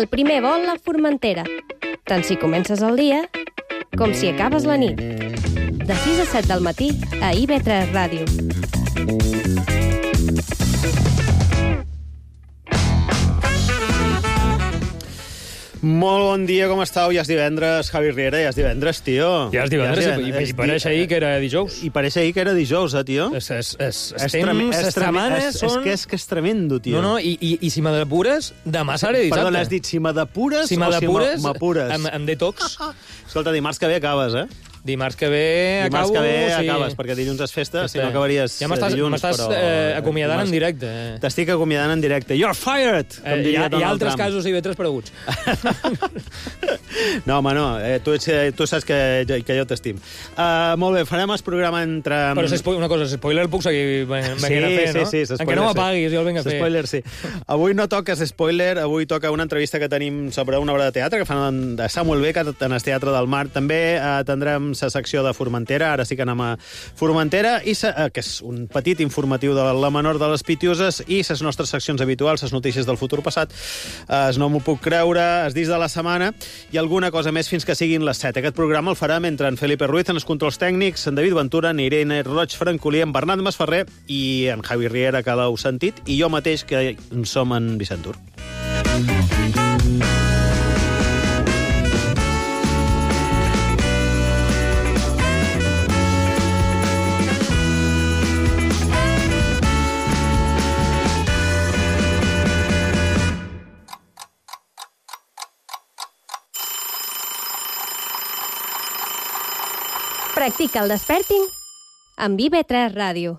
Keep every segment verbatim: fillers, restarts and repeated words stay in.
El primer vol a Formentera. Tant si comences el dia com si acabes la nit. De sis a set del matí a I V tres Ràdio. Molt bon dia, com estàu? Ja és divendres, Javi Riera, ja és divendres, tio. Ja és divendres, ja és divendres. I, i pareix ahir que era dijous. I pareix ahir que era dijous, eh, tio? És, és, és, és temps, trem- és les trem- setmanes és, són... És que és, que és tremendo, tio. No, no, i, i, i si m'adepures, demà serà dissabte. Perdona, has dit si m'adepures si o m'adepures, si m'apures? amb, amb detox. Escolta, dimarts que ve acabes, eh? Dimarts que ve Dimarts acabo... que ve sí. acabes, perquè dilluns és festa, si no Festa. acabaries Ja m'estàs dilluns, m'estàs, però... eh, acomiadant dimarts- en directe. T'estic acomiadant en directe. You're fired! Com Eh, hi, diria ha, hi ha Donald altres Trump. casos I V tres pareguts. No, home, no. Eh, tu, ets, eh, tu saps que, jo- que jo t'estim. Uh, molt bé, farem el programa entre... Però si spoil- una cosa, si spoiler el puc seguir venint Sí, a fer, no? sí, sí, Encara no m'apaguis, jo el vinc a fer. Spoiler, sí. Avui no toques spoiler, avui toca una entrevista que tenim sobre una obra de teatre que fan de Samuel Beckett en el Teatre del Mar. També eh, tindrem la secció de Formentera, ara sí que anem a Formentera, i sa, eh, que és un petit informatiu de la menor de les Pitiuses, i les nostres seccions habituals, les notícies del futur passat, eh, es no m'ho puc creure, es dits de la setmana, i alguna cosa més fins que siguin les set. Aquest programa el farem entre en Felipe Ruiz en els controls tècnics, en David Ventura, en Irene Roig Francolí, en Bernat Masferrer i en Javi Riera, que l'heu sentit, i jo mateix, que som en Vicent Dur. Practica el Desperting amb I V tres Ràdio.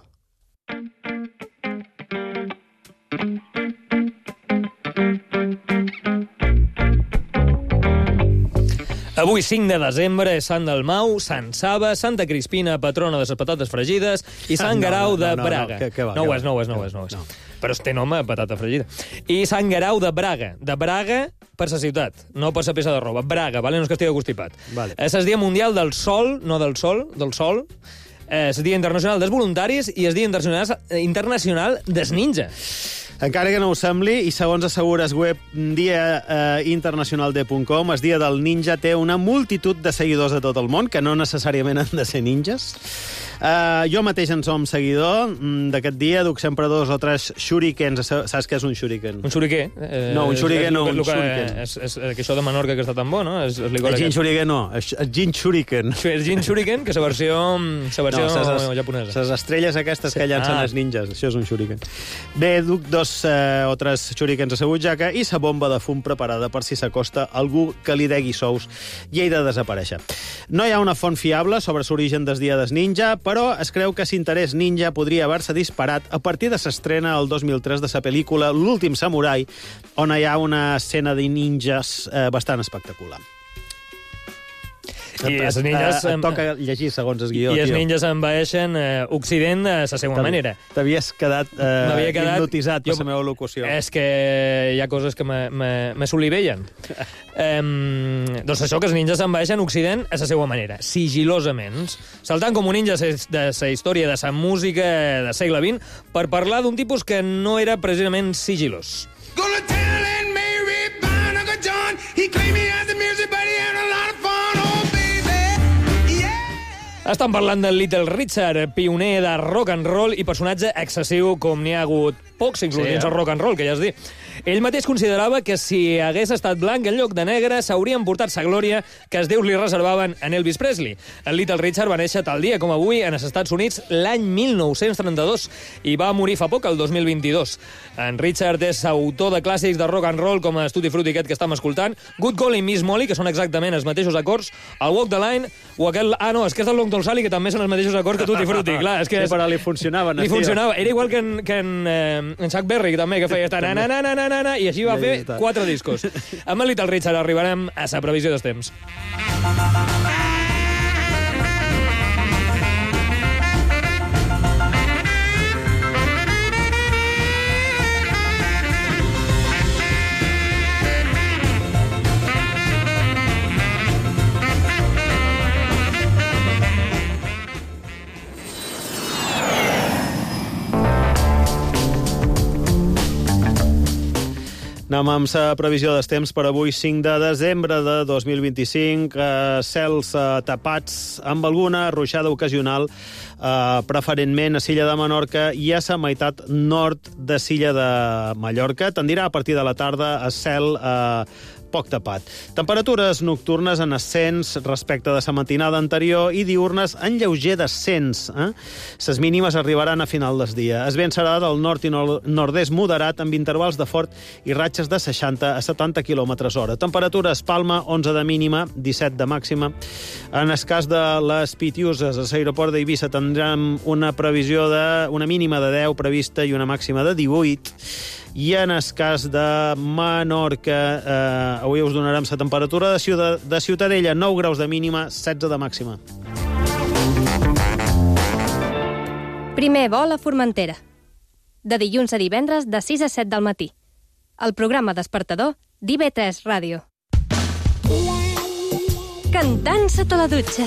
Avui, cinc de desembre, és Sant Dalmau, Sant Saba, Santa Crispina, patrona de les patates fregides, i Sant No, Guerau no, de no, no, Braga. que- que va, no que ho va. és, no ho és, no ho és. No ho és. No. Però té nom a patata fregida. I Sant Guerau de Braga. De Braga per sa ciutat, no per sa peça de roba. Braga, vale? No és que estigui constipat. Vale. És el Dia Mundial del Sol, no del Sol, del Sol. És el Dia Internacional dels Voluntaris i el Dia Internacional, internacional des Ninja. Encara que no ho sembli, i segons assegures web dia eh, internacional de punt com, el dia del ninja té una multitud de seguidors de tot el món, que no necessàriament han de ser ninjas. Uh, jo mateix en som seguidor mm, d'aquest dia, duc sempre dos o tres shurikens. Saps què és un shuriken? Un xuriquer. Eh, No, un xuriquer és- no, és un lo que- shuriken. És, és, és, que això de Menorca que està tan bo, no? És, és licor El gin aquest. shuriken no, el gin shuriken. El gin shuriken, que és la versió, la versió ses- japonesa. Les estrelles aquestes Sí. que llancen Ah. els ninjas, això és un shuriken. Bé, duc dos eh, o tres shurikens a la butxaca i sa bomba de fum preparada per si s'acosta algú que li degui sous i ell de desaparèixer. No hi ha una font fiable sobre l'origen del dia des ninja, però es creu que l'interès ninja podria haver-se disparat a partir de l'estrena el dos mil tres de la pel·lícula L'últim samurai, on hi ha una escena de ninjas eh, bastant espectacular. I els ninjas... Et, et toca llegir segons el guió, I els tio. ninjas envaeixen eh, Occident a la seva manera. T'havies quedat, eh, M'havia quedat- hipnotitzat per jo- la meva locució. És que hi ha coses que me, me, me solivellen. um, doncs això, que els ninjas envaeixen Occident a la seva manera, sigilosament, saltant com un ninja de la història de la música del segle vint per parlar d'un tipus que no era precisament sigilós. Gonna tell Aunt Mary about Uncle John. He claimed he had the music, but he had a lot of fun. Oh, baby, yeah. Estan parlant del Little Richard, pioner de rock and roll i personatge excessiu com n'hi ha hagut pocs, inclús Sí, dins eh? el rock and roll, que ja es diu. Ell mateix considerava que si hagués estat blanc en lloc de negre s'haurien portat sa glòria que els déus li reservaven a Elvis Presley. El Little Richard va néixer tal dia com avui en els Estats Units l'any mil nou-cents trenta-dos i va morir fa poc, el dos mil vint-i-dos. En Richard és autor de clàssics de rock and roll com el Tutti Frutti aquest que estem escoltant, Good Golly Miss Molly, que són exactament els mateixos acords, el Walk the Line, o aquel... Ah, no, és que és el Long Tall Sally, que també són els mateixos acords que Tutti Frutti. Clar, és que Sí, és... però li funcionaven. Li tio. funcionava. Era igual que en, que en, eh, en Chuck Berry, que també, que feia estar na, na, na, na, na, na, na, i així va Ja fer està. quatre discos. Amb el Little Richard arribarem a sa previsió dels temps. Anem amb la previsió dels temps per avui, cinc de desembre de dos mil vint-i-cinc. Eh, cels eh, tapats amb alguna ruixada ocasional, eh, preferentment a Silla de Menorca i a la meitat nord de Silla de Mallorca. Tendirà a partir de la tarda a cel eh, poc tapat. Temperatures nocturnes en ascens respecte de la matinada anterior i diurnes en lleuger descens. Eh? Les mínimes arribaran a final del dia. Es vent serà del nord i nord-est moderat amb intervals de fort i ratxes de seixanta a setanta quilòmetres hora. Temperatures Palma, onze de mínima, disset de màxima. En el cas de les Pitiuses, a l'aeroport d'Eivissa tindrem una previsió de una mínima de deu prevista i una màxima de divuit. I en el cas de Menorca, eh, avui us donarem la temperatura de, Ciuta, de Ciutadella, nou graus de mínima, setze de màxima. Primer vol a Formentera. De dilluns a divendres, de sis a set del matí. El programa despertador d'I V tres Ràdio. Cantant sota la dutxa.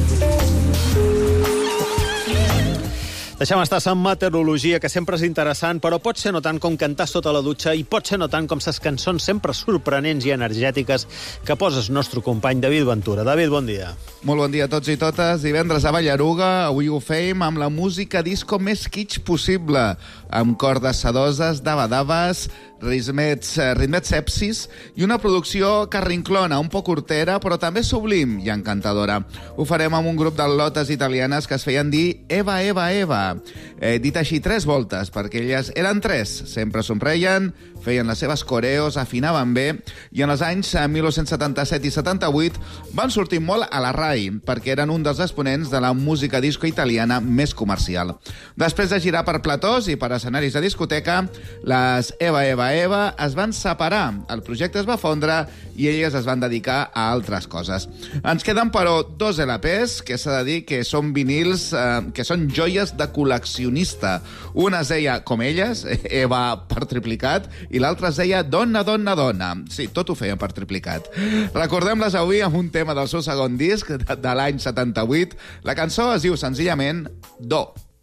Deixem estar amb meteorologia, que sempre és interessant, però pot ser no tant com cantar sota la dutxa i pot ser no tant com ses cançons sempre sorprenents i energètiques que posa el nostre company David Ventura. David, bon dia. Molt bon dia a tots i totes. Divendres a Ballaruga, avui ho fèiem amb la música disco més kitsch possible, amb cordes sedoses, dava-daves, ritmets, ritmets sepsis i una producció carrinclona, un poc hortera, però també sublim i encantadora. Ho farem amb un grup de lotes italianes que es feien dir Eva, Eva, Eva. Eh, dit així tres voltes, perquè elles eren tres. Sempre somreien, feien les seves coreos, afinaven bé, i en els anys mil nou-cents setanta-set i setanta-vuit van sortir molt a la RAI, perquè eren un dels exponents de la música disco italiana més comercial. Després de girar per platós i per escenaris de discoteca, les Eva, Eva, Eva es van separar, el projecte es va fondre i elles es van dedicar a altres coses. Ens queden, però, dos L Ps, que s'ha de dir que són vinils, eh, que són joies de col·leccionista. Una es deia Com elles, Eva per triplicat, i l'altra es deia Donna, Donna, Donna. Sí, tot ho feien per triplicat. Recordem-les avui amb un tema del seu segon disc, de, de l'any setanta-vuit. La cançó es diu senzillament Do.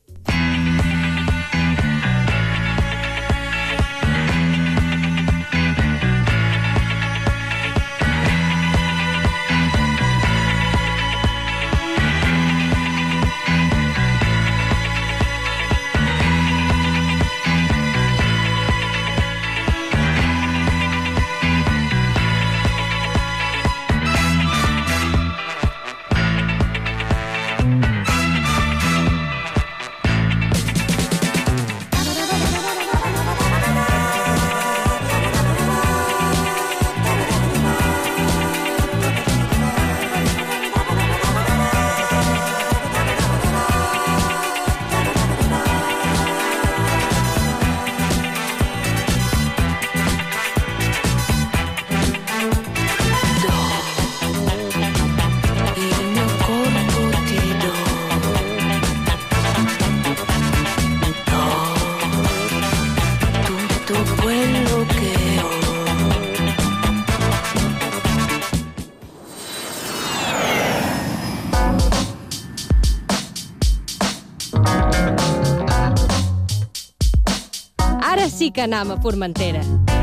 Sí que anam a Formentera.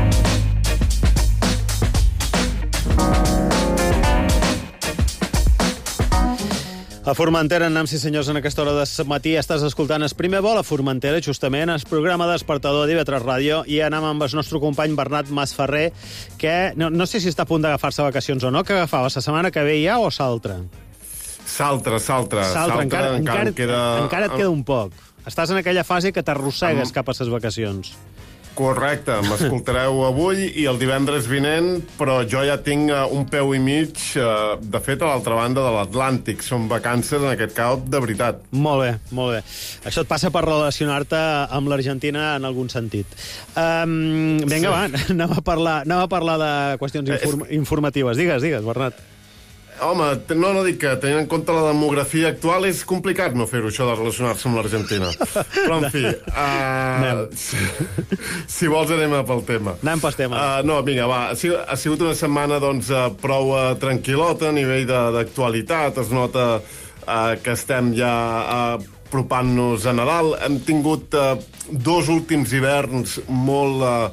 A Formentera anem, sí senyors, en aquesta hora de matí. Estàs escoltant el primer vol a Formentera, justament, el programa despertador d'I V tres Ràdio, i anem amb el nostre company Bernat Masferrer, que no, no sé si està a punt d'agafar-se vacacions o no, que agafava la setmana que ve ja o s'altra? S'altra, s'altra. S'altra, encara, encara, encara, queda... encara et queda un poc. Estàs en aquella fase que t'arrossegues Am... cap a les vacacions. Correcte, m'escoltareu avui i el divendres vinent, però jo ja tinc uh, un peu i mig, uh, de fet, a l'altra banda de l'Atlàntic. Són vacances, en aquest cas, de veritat. Molt bé, molt bé. Això et passa per relacionar-te amb l'Argentina en algun sentit. Um, vinga, sí. va, anem a, parlar, anem a parlar de qüestions inform informatives. Digues, digues, Bernat. Home, no, no dic que, tenint en compte la demografia actual, és complicat no fer-ho, això de relacionar-se amb l'Argentina. Però, en fi, uh, si, si vols anem pel tema. Anem pel tema. Uh, no, vinga, va, ha sigut, ha sigut una setmana, doncs, uh, prou uh, tranquil·lota a nivell d'actualitat. Es nota uh, que estem ja uh, apropant-nos a Nadal. Hem tingut uh, dos últims hiverns molt... Uh,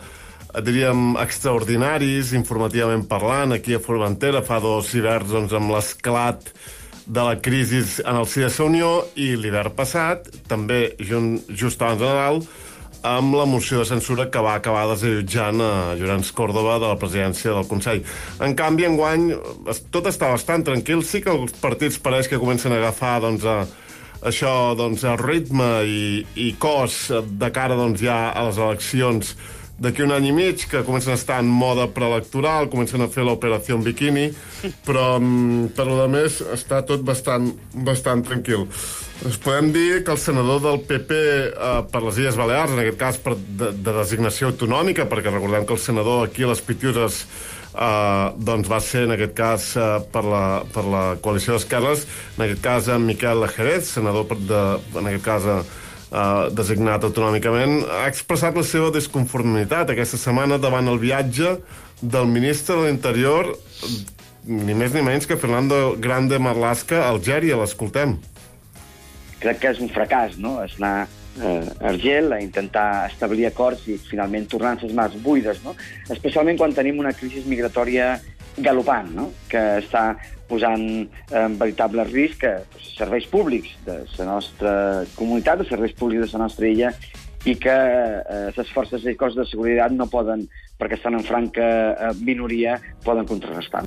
diríem, extraordinaris, informativament parlant, aquí a Formentera, fa dos hiverns doncs, amb l'esclat de la crisi en el si de la Unió, i l'hivern passat, també just abans de Nadal, amb la moció de censura que va acabar desallotjant a Llorenç Córdoba de la presidència del Consell. En canvi, enguany, tot està bastant tranquil. Sí que els partits pareix que comencen a agafar doncs, a, això, doncs, a ritme i, i cos de cara doncs, ja a les eleccions d'aquí un any i mig, que comencen a estar en moda preelectoral, comencen a fer l'operació en biquini, però per lo de més està tot bastant, bastant tranquil. Ens podem dir que el senador del P P eh, per les Illes Balears, en aquest cas per de, de designació autonòmica, perquè recordem que el senador aquí a les Pitiüses eh, doncs va ser, en aquest cas, eh, per, la, per la coalició d'esquerres, en aquest cas, en Miquel Jerez, senador de, en aquest cas, eh, designat autonòmicament, ha expressat la seva desconformitat aquesta setmana davant el viatge del ministre de l'Interior, ni més ni menys que Fernando Grande Marlaska, a Algèria. L'escoltem. Crec que és un fracàs, no?, és anar eh, a Argel a intentar establir acords i finalment tornar les mans buides, no?, especialment quan tenim una crisi migratòria galopant, no?, que està posant en veritable risc els serveis públics de la nostra comunitat, els serveis públics de la nostra illa, i que eh, les forces i cossos de seguretat no poden, perquè estan en franca eh, minoria, poden contrarrestar.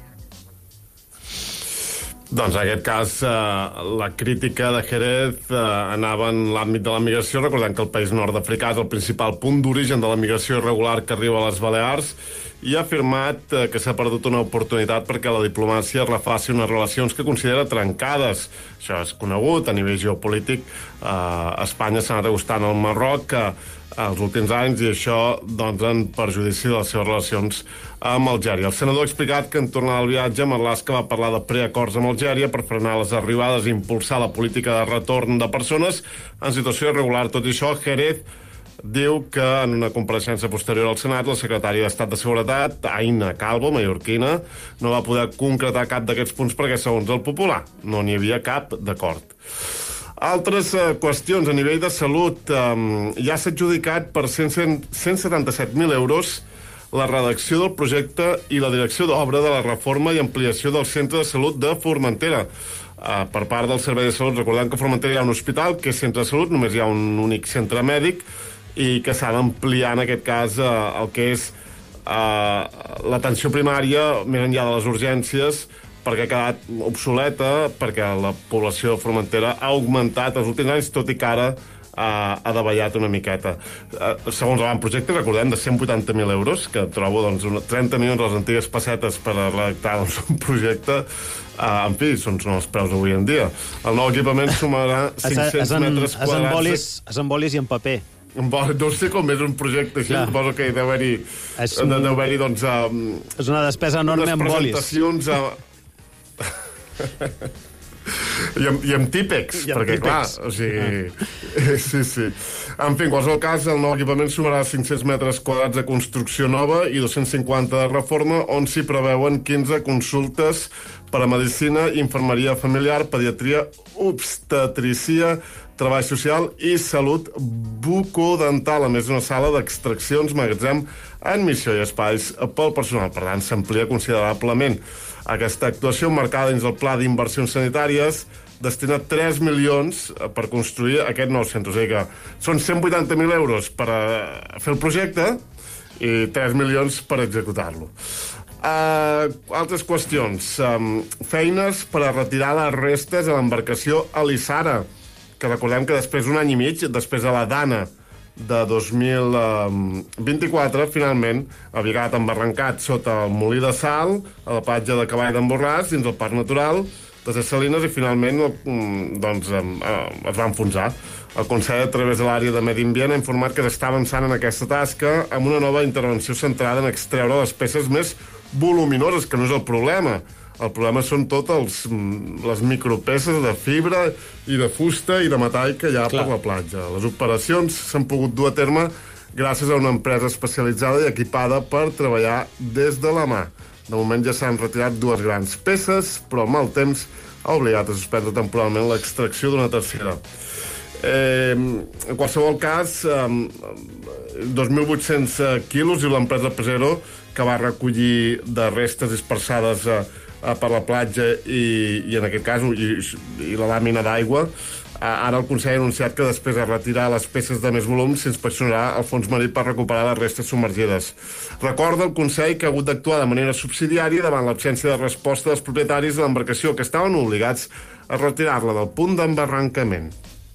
Doncs, en aquest cas, eh, la crítica de Jerez eh, anava en l'àmbit de la migració, recordant que el país nord-africà és el principal punt d'origen de la migració irregular que arriba a les Balears, i ha afirmat eh, que s'ha perdut una oportunitat perquè la diplomàcia refaci unes relacions que considera trencades. Això és conegut a nivell geopolític. Eh, Espanya s'ha anat agostant al Marroc eh, els últims anys, i això doncs, en perjudici de les seves relacions amb Algèria. El senador ha explicat que en tornar al viatge Marlaska va parlar de preacords amb Algèria per frenar les arribades i impulsar la política de retorn de persones en situació irregular. Tot i això, Jerez diu que en una compareixença posterior al Senat la secretària d'Estat de Seguretat, Aina Calvo, mallorquina, no va poder concretar cap d'aquests punts perquè, segons el Popular, no n'hi havia cap d'acord. Altres eh, qüestions a nivell de salut. Eh, ja s'ha adjudicat per cent setanta-set mil euros la redacció del projecte i la direcció d'obra de la reforma i ampliació del centre de salut de Formentera. Eh, per part del Servei de Salut, recordem que a Formentera hi ha un hospital que és centre de salut, només hi ha un únic centre mèdic, i que s'ha d'ampliar, en aquest cas, eh, el que és eh, l'atenció primària, més enllà de les urgències, perquè ha quedat obsoleta, perquè la població de Formentera ha augmentat els últims anys, tot i que ara ha, ha davallat una miqueta. Eh, segons l'avantprojecte, recordem, de cent vuitanta mil euros, que trobo doncs, trenta milions de les antigues pessetes per redactar doncs, un projecte. Eh, en fi, són, són els preus avui en dia. El nou equipament sumarà cinc-cents metres quadrats. És en bolis i en paper. No sé com és un projecte així, suposo que deu haver-hi... És, un... deu haver-hi, doncs... Um, és una despesa enorme en bolis. Presentacions a... I amb, i amb típex, I amb perquè, típex. Clar, o sigui... Ah. Sí, sí. En fi, en qualsevol cas, el nou equipament sumarà cinc-cents metres quadrats de construcció nova i dos-cents cinquanta de reforma, on s'hi preveuen quinze consultes per a medicina, infermeria familiar, pediatria, obstetricia, treball social i salut bucodental, a més d'una sala d'extraccions, magatzem, admissió i espais pel personal. Per tant, s'amplia considerablement. Aquesta actuació, marcada dins el pla d'inversions sanitàries, destina tres milions per construir aquest nou centre. O sigui que són cent vuitanta mil euros per fer el projecte i tres milions per executar-lo. Uh, altres qüestions. Um, feines per a retirar les restes de l'embarcació Alissara, que recordem que després d'un any i mig, després de la Dana de dos mil vint-i-quatre, finalment havia quedat embarrancat sota el molí de sal, a la platja de Cavall d'en Borràs, dins el Parc Natural de les Salines, i finalment doncs, es va enfonsar. El Consell, a través de l'àrea de Medi Ambient, ha informat que s'està avançant en aquesta tasca amb una nova intervenció centrada en extreure les peces més voluminoses, que no és el problema. El problema són totes les micropeces de fibra i de fusta i de metall que hi ha Clar. per la platja. Les operacions s'han pogut dur a terme gràcies a una empresa especialitzada i equipada per treballar des de la mà. De moment ja s'han retirat dues grans peces, però amb el temps ha obligat a suspendre temporalment l'extracció d'una tercera. Eh, en qualsevol cas, eh, dos mil vuit-cents quilos i l'empresa Pesero, que va recollir de restes dispersades eh, per la platja i, i en aquest cas, i, i la làmina d'aigua. Ara el Consell ha anunciat que després de retirar les peces de més volum s'inspeccionarà el fons marí per recuperar les restes submergides. Recorda el Consell que ha hagut d'actuar de manera subsidiària davant l'absència de resposta dels propietaris de l'embarcació, que estaven obligats a retirar-la del punt d'embarrancament.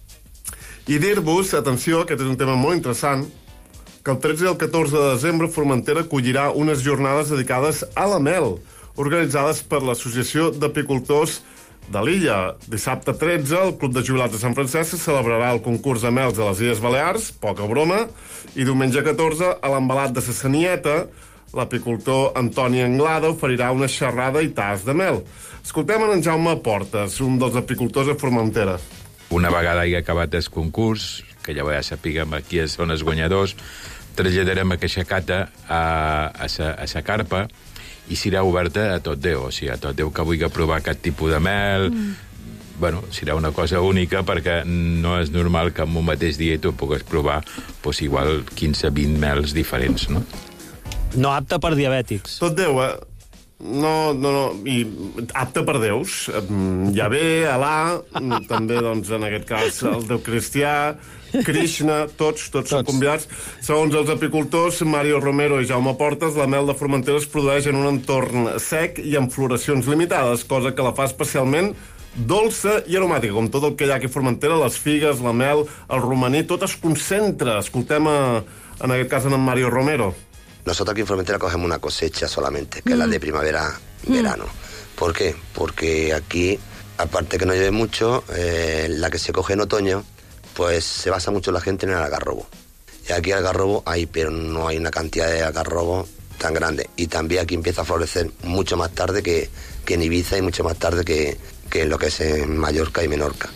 I dir-vos, atenció, aquest és un tema molt interessant, que el tretze i el catorze de desembre Formentera acollirà unes jornades dedicades a la mel, organitzades per l'Associació d'Apicultors de l'Illa. Dissabte tretze, el Club de Jubilats de Sant Francesc celebrarà el concurs de mels de les Illes Balears, poca broma, i diumenge catorze, a l'embalat de Sassanieta, l'apicultor Antoni Anglada oferirà una xerrada i tas de mel. Escoltem en Jaume Portes, un dels apicultors a Formentera. Una vegada hi ha acabat el concurs, que ja ja sapiguem qui són els guanyadors, traslladarem aquesta cata a, a, sa, a sa carpa i serà oberta a tot Déu. O sigui, a tot Déu que vulgui provar aquest tipus de mel, mm. bueno, serà una cosa única perquè no és normal que en un mateix dia tu pugues provar pues, igual quinze vint mels diferents, no? No apte per diabètics. Tot Déu, eh? No, no, no, i apte per déus. Yahvé, Alà, també, doncs, en aquest cas, el déu cristià, Krishna, tots, tots, tots són convidats. Segons els apicultors, Mario Romero i Jaume Portes, la mel de Formentera es produeix en un entorn sec i amb floracions limitades, cosa que la fa especialment dolça i aromàtica, com tot el que hi ha aquí a Formentera, les figues, la mel, el romaní, tot es concentra. Escoltem, a, en aquest cas, en Mario Romero. Nosotros aquí en Formentera cogemos una cosecha solamente, que mm. es la de primavera-verano. Mm. ¿Por qué? Porque aquí, aparte que no llueve mucho, eh, la que se coge en otoño, pues se basa mucho la gente en el algarrobo. Y aquí algarrobo hay, pero no hay una cantidad de algarrobo tan grande. Y también aquí empieza a florecer mucho más tarde que, que en Ibiza y mucho más tarde que, que en lo que es en Mallorca y Menorca.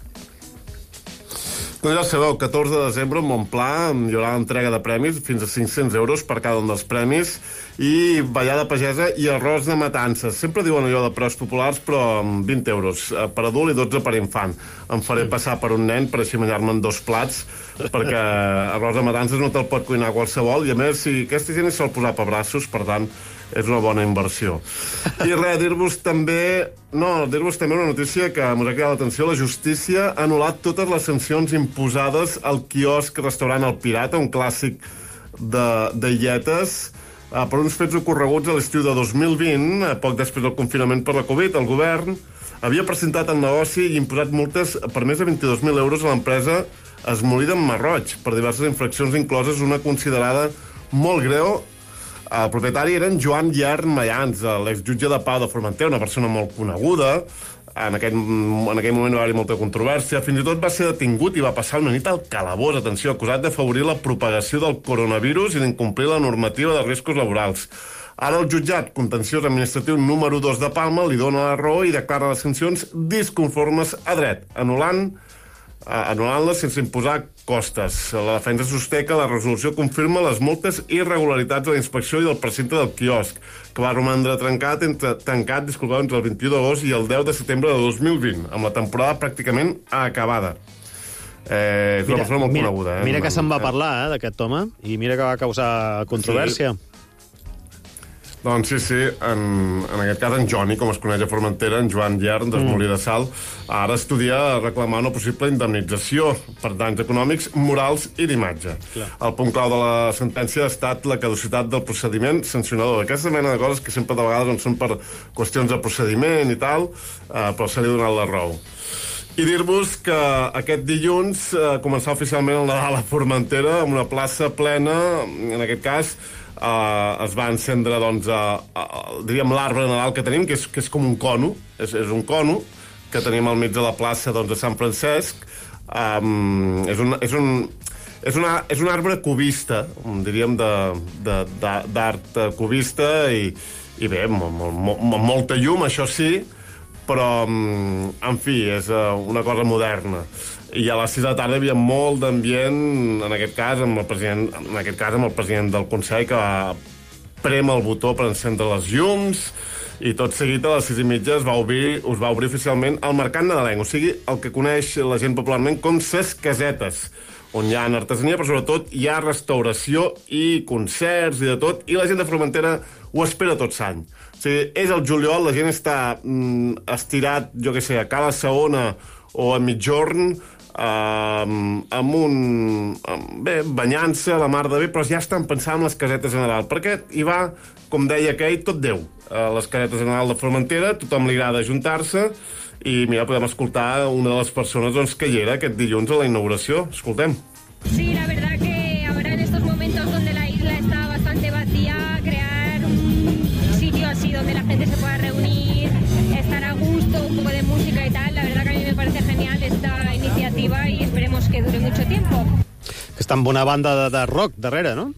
Doncs ja sabeu, catorze de desembre, en Montplà, hi haurà entrega de premis, fins a cinc-cents euros per cada un dels premis, i ballada pagesa i arròs de matances. Sempre diuen allò de preus populars, però amb vint euros per adult i dotze per infant. Em faré passar per un nen per així menjar-me en dos plats, perquè arròs de matances no te'l pot cuinar qualsevol, i a més, si aquesta gent se'l posar per braços, per tant, és una bona inversió. I res, dir-vos també... No, dir-vos també una notícia que m'ha cridat l'atenció. La justícia ha anul·lat totes les sancions imposades al quiosc restaurant El Pirata, un clàssic de, de illetes, eh, per uns fets ocorreguts a l'estiu de dos mil vint, eh, poc després del confinament per la Covid. El govern havia presentat el negoci i imposat multes per més de vint-i-dos mil euros a l'empresa Esmolida en Marroig, per diverses infraccions incloses una considerada molt greu. El propietari era en Joan Llern Mayans, l'exjutge de pau de Formentera, una persona molt coneguda. En aquell, en aquell moment va haver molta controvèrsia. Fins i tot va ser detingut i va passar una nit al calabós, atenció, acusat d'afavorir la propagació del coronavirus i d'incomplir la normativa de riscos laborals. Ara el jutjat contenciós administratiu número dos de Palma li dona la raó i declara les sancions disconformes a dret, anul·lant anul·lant-les sense imposar costes. La defensa sosté que la resolució confirma les moltes irregularitats de la inspecció i del precinte del quiosc, que va romandre trencat entre, tancat disculpeu, entre el vint-i-u d'agost i el deu de setembre de dos mil vint, amb la temporada pràcticament acabada. Eh, és una mira, persona molt mira, coneguda. Eh? Mira que se'n va parlar, eh, d'aquest home, i mira que va causar controvèrsia. Sí. Doncs sí, sí, en, en aquest cas en Johnny, com es coneix a Formentera, en Joan Llern, d'Esmolí de Sal, ara estudia reclamar una possible indemnització per danys econòmics, morals i d'imatge. El punt clau de la sentència ha estat la caducitat del procediment sancionador. Aquesta mena de coses que sempre de vegades doncs, són per qüestions de procediment i tal, eh, però se li ha donat la raó. I dir-vos que aquest dilluns eh, començarà oficialment el Nadal a Formentera, amb una plaça plena, en aquest cas, Uh, es va encendre, doncs, uh, uh, diríem, l'arbre de Nadal que tenim, que és, que és com un cono, és, és un cono que tenim al mig de la plaça, doncs, de Sant Francesc. Um, és, un, és, un, és, una, és un arbre cubista, diríem, d'art cubista, i, i bé, amb, amb, amb molta llum, això sí, però, um, en fi, és uh, una cosa moderna. I a les sis de la tarda hi havia molt d'ambient, en aquest cas amb el president, en aquest cas amb el president del Consell, que va prémer el botó per encendre les llums, I tot seguit a les sis i mitja es va obrir, us va obrir oficialment el Mercat Nadalenc, o sigui, el que coneix la gent popularment com ses casetes, on hi ha artesania, però sobretot hi ha restauració i concerts i de tot, i la gent de Formentera ho espera tot l'any. O sigui, és el juliol, la gent està mm, estirat, jo què sé, a Cala Saona o a migjorn, Um, amb un... Um, bé, banyant-se a la mar de bé, però ja estan pensant en les casetes de Nadal, perquè hi va, com deia aquell, tot Déu. A les casetes de Nadal de Formentera, tothom li agrada ajuntar-se, i mira, podem escoltar una de les persones doncs, que hi era aquest dilluns a la inauguració. Escoltem. Sí, la verdad que ahora en estos momentos donde la isla está bastante vacía, crear un sitio así donde la gente se pueda reunir, estar a gusto, un poco de música y tal, la verdad que a mí me parece genial esta iniciativa y esperemos que dure mucho tiempo. Està amb una banda de, de rock darrere, no?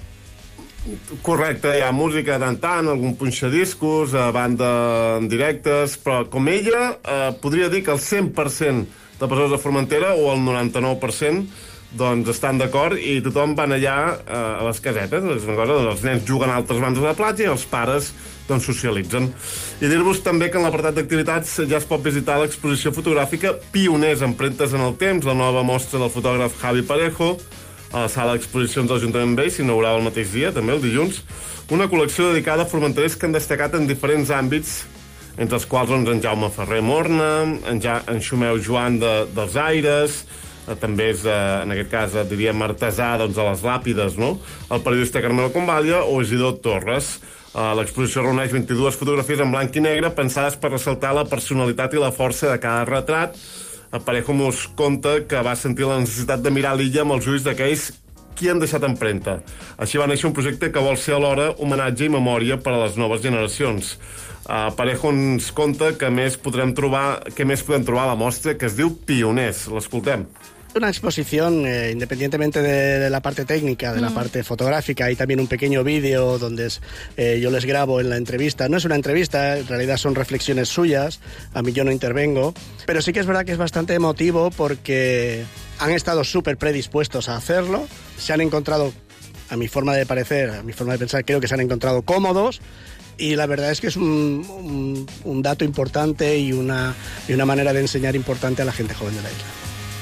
Correcte, hi ha música tant tant, algun punxadiscos, eh, banda en directes, però com ella, eh, podria dir que el cent per cent de persones de Formentera, o el noranta-nou per cent, doncs estan d'acord i tothom van allà eh, a les casetes. És una cosa, doncs, els nens juguen a altres bandes de la platja i els pares doncs, socialitzen. I dir-vos també que en l'apartat d'activitats ja es pot visitar l'exposició fotogràfica Pioners empremtes en el temps, la nova mostra del fotògraf Javi Parejo, a la sala d'exposicions de l'Ajuntament Vell, s'inaugurava el mateix dia, també el dilluns, una col·lecció dedicada a formenterers que han destacat en diferents àmbits, entre els quals doncs, en Jaume Ferrer Morna, en, ja, en Xumeu Joan de, dels Aires, eh, també és, eh, en aquest cas, eh, diríem, artesà doncs, de les làpides, no? El periodista Carmelo Convalia o Isidor Torres. Eh, l'exposició reuneix vint-i-dues fotografies en blanc i negre pensades per ressaltar la personalitat i la força de cada retrat. Parejo mos conta que va sentir la necessitat de mirar l'illa amb els ulls d'aquells qui han deixat empremta. Així va néixer un projecte que vol ser alhora homenatge i memòria per a les noves generacions. Uh, Parejo ens conta que més podrem trobar, que més podem trobar a la mostra, que es diu Pioners. L'escoltem. Una exposición, eh, independientemente de, de la parte técnica, de la parte fotográfica, hay también un pequeño vídeo donde eh, yo les grabo en la entrevista. No es una entrevista, en realidad son reflexiones suyas, a mí yo no intervengo, pero sí que es verdad que es bastante emotivo porque han estado súper predispuestos a hacerlo, se han encontrado, a mi forma de parecer, a mi forma de pensar, creo que se han encontrado cómodos, y la verdad es que es un, un, un dato importante y una, y una manera de enseñar importante a la gente joven de la isla.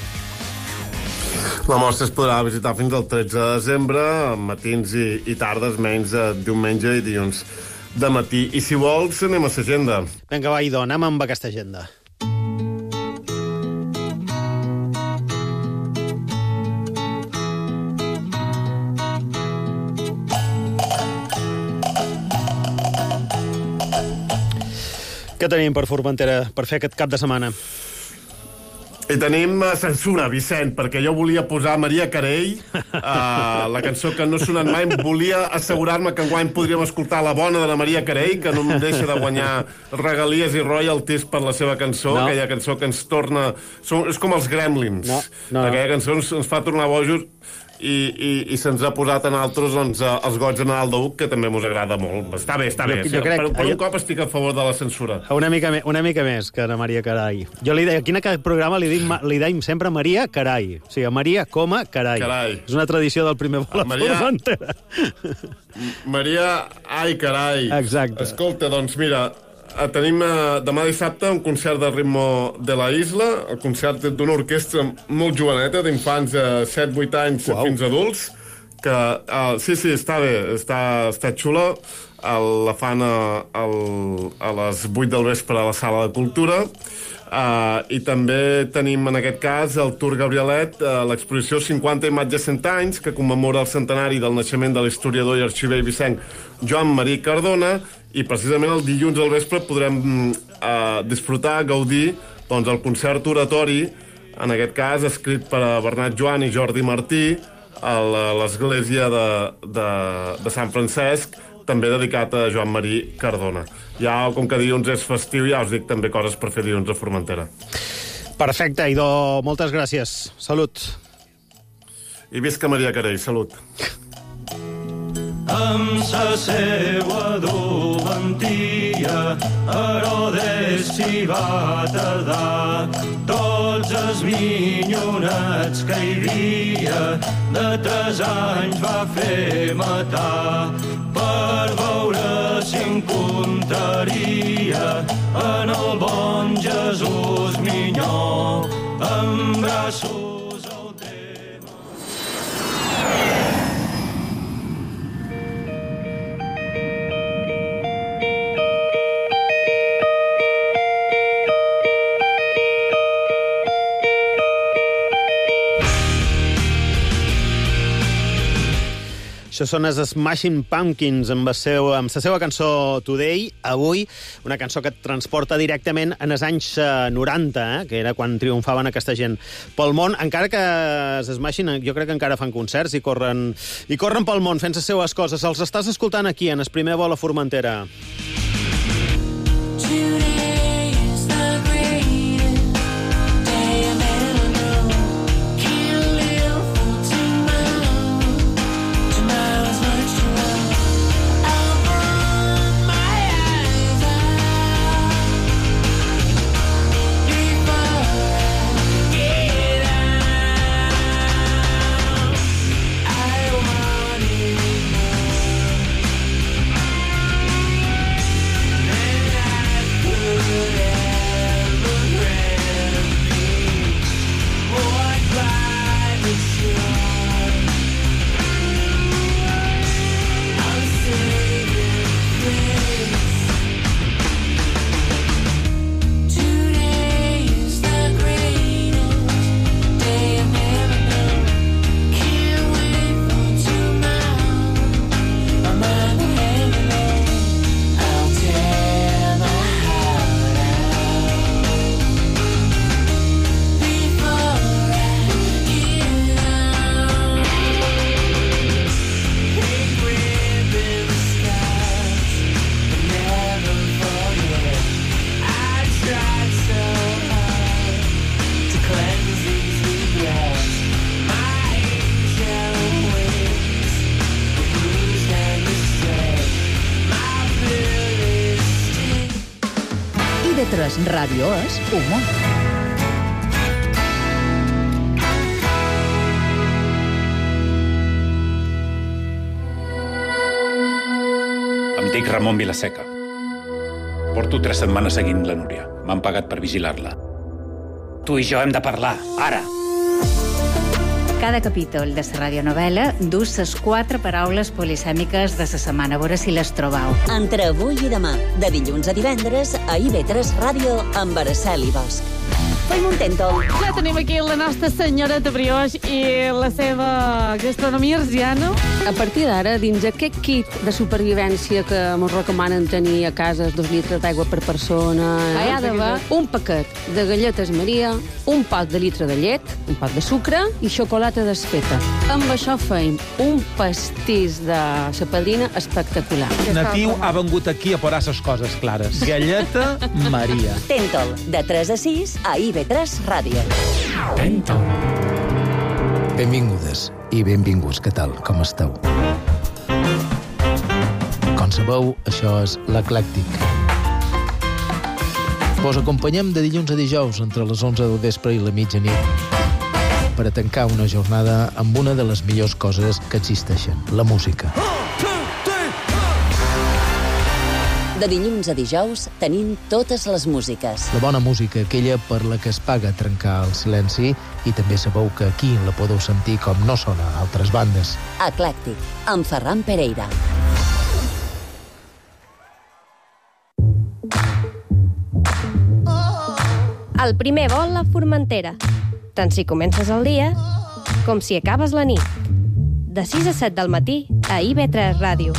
La mostra es podrà visitar fins al tretze de desembre, matins i, i tardes, menys de diumenge i dilluns de matí. I si vols, anem a l'agenda. Vinga, va, Ido, anem amb aquesta agenda. Què tenim per Formentera per fer aquest cap de setmana? I tenim censura, Vicent, perquè jo volia posar Maria Carey, uh, la cançó que no ha sonat mai. Volia assegurar-me que enguany podríem escoltar la bona de la Maria Carey, que no em deixa de guanyar regalies i royalties per la seva cançó, no. Aquella cançó que ens torna... Som, és com els Gremlins. No, no, aquella cançó ens, ens fa tornar bojos i, i, i se'ns ha posat en altres doncs, els goig de Nadal d'Uc, que també mos agrada molt. Està bé, està bé. Jo, jo crec, per, per un jo... cop estic a favor de la censura. Una mica, una mica més que a Maria Carai. Jo li deia, aquí en aquest programa li dic, li deim sempre Maria Carai. O sigui, Maria, coma, Carai. Carai. És una tradició del primer vol a Maria... Formentera. Maria, ai, carai. Exacte. Escolta, doncs mira, tenim demà dissabte un concert de Ritmo de la Isla, el concert d'una orquestra molt joveneta, d'infants de set vuit anys wow. fins a adults, que uh, sí, sí, està bé, està, està xula. El, la fan a, el, a les vuit del vespre a la Sala de Cultura. Uh, I també tenim, en aquest cas, el Tour Gabrielet, uh, l'exposició cinquanta imatges cent anys, que commemora el centenari del naixement de l'historiador i arxiver eivissenc Joan Marí Cardona, i precisament el dilluns al vespre podrem uh, disfrutar, gaudir, doncs, el concert oratori, en aquest cas, escrit per a Bernat Joan i Jordi Martí, a l'església de, de, de Sant Francesc, també dedicat a Joan Marí Cardona. Ja, com que dilluns és festiu, ja us dic també coses per fer dilluns a Formentera. Perfecte, Ido, moltes gràcies. Salut. I visca Maria Carey, salut. Amb sa seua dolentia Herodes s'hi va tardar. Tots dels minyonets que hi havia, de tres anys va fer matar per veure si encontraria en el bon Jesús Minyó amb braços. Això són els Smashing Pumpkins amb la seva, amb la seva cançó Today, avui, una cançó que et transporta directament en els anys noranta, eh, que era quan triomfaven aquesta gent pel món, encara que els Smashing jo crec que encara fan concerts i corren, i corren pel món fent les seues coses. Els estàs escoltant aquí, en el primer vol a Formentera. I V tres Ràdio és humor. Em dic Ramon Vilaseca. Porto tres setmanes seguint la Núria. M'han pagat per vigilar-la. Tu i jo hem de parlar, ara. Cada capítol de la radionovel·la dus les quatre paraules polisèmiques de la setmana. A veure si les trobau. Entre avui i demà, de dilluns a divendres, a I V tres Ràdio amb Araceli Bosch. Soy Montento. Ja tenim aquí la nostra senyora de brioix i la seva gastronomia arsiana. A partir d'ara, dins aquest kit de supervivència que ens recomanen tenir a casa, dos litres d'aigua per persona, hi ha d'haver un paquet de galletes Maria, un pot de litre de llet, un pot de sucre i xocolata desfeta. Amb això feim un pastís de la padrina espectacular. Natiu ha vengut aquí a posar les coses clares. Galleta Maria. Tentol, de tres a sis, a I V tres Ràdio. Tentol. Benvingudes i benvinguts, què tal? Com esteu? Com sabeu, això és l'Eclèctic. Vos acompanyem de dilluns a dijous entre les onze del vespre i la mitjanit per a tancar una jornada amb una de les millors coses que existeixen, la música. De dilluns a dijous tenim totes les músiques. La bona música, aquella per la que es paga trencar el silenci, i també sabeu que aquí la podeu sentir com no sona a altres bandes. Eclèctic, amb Ferran Pereira. El primer vol a Formentera. Tant si comences el dia com si acabes la nit. De sis a set del matí a I V tres Ràdio.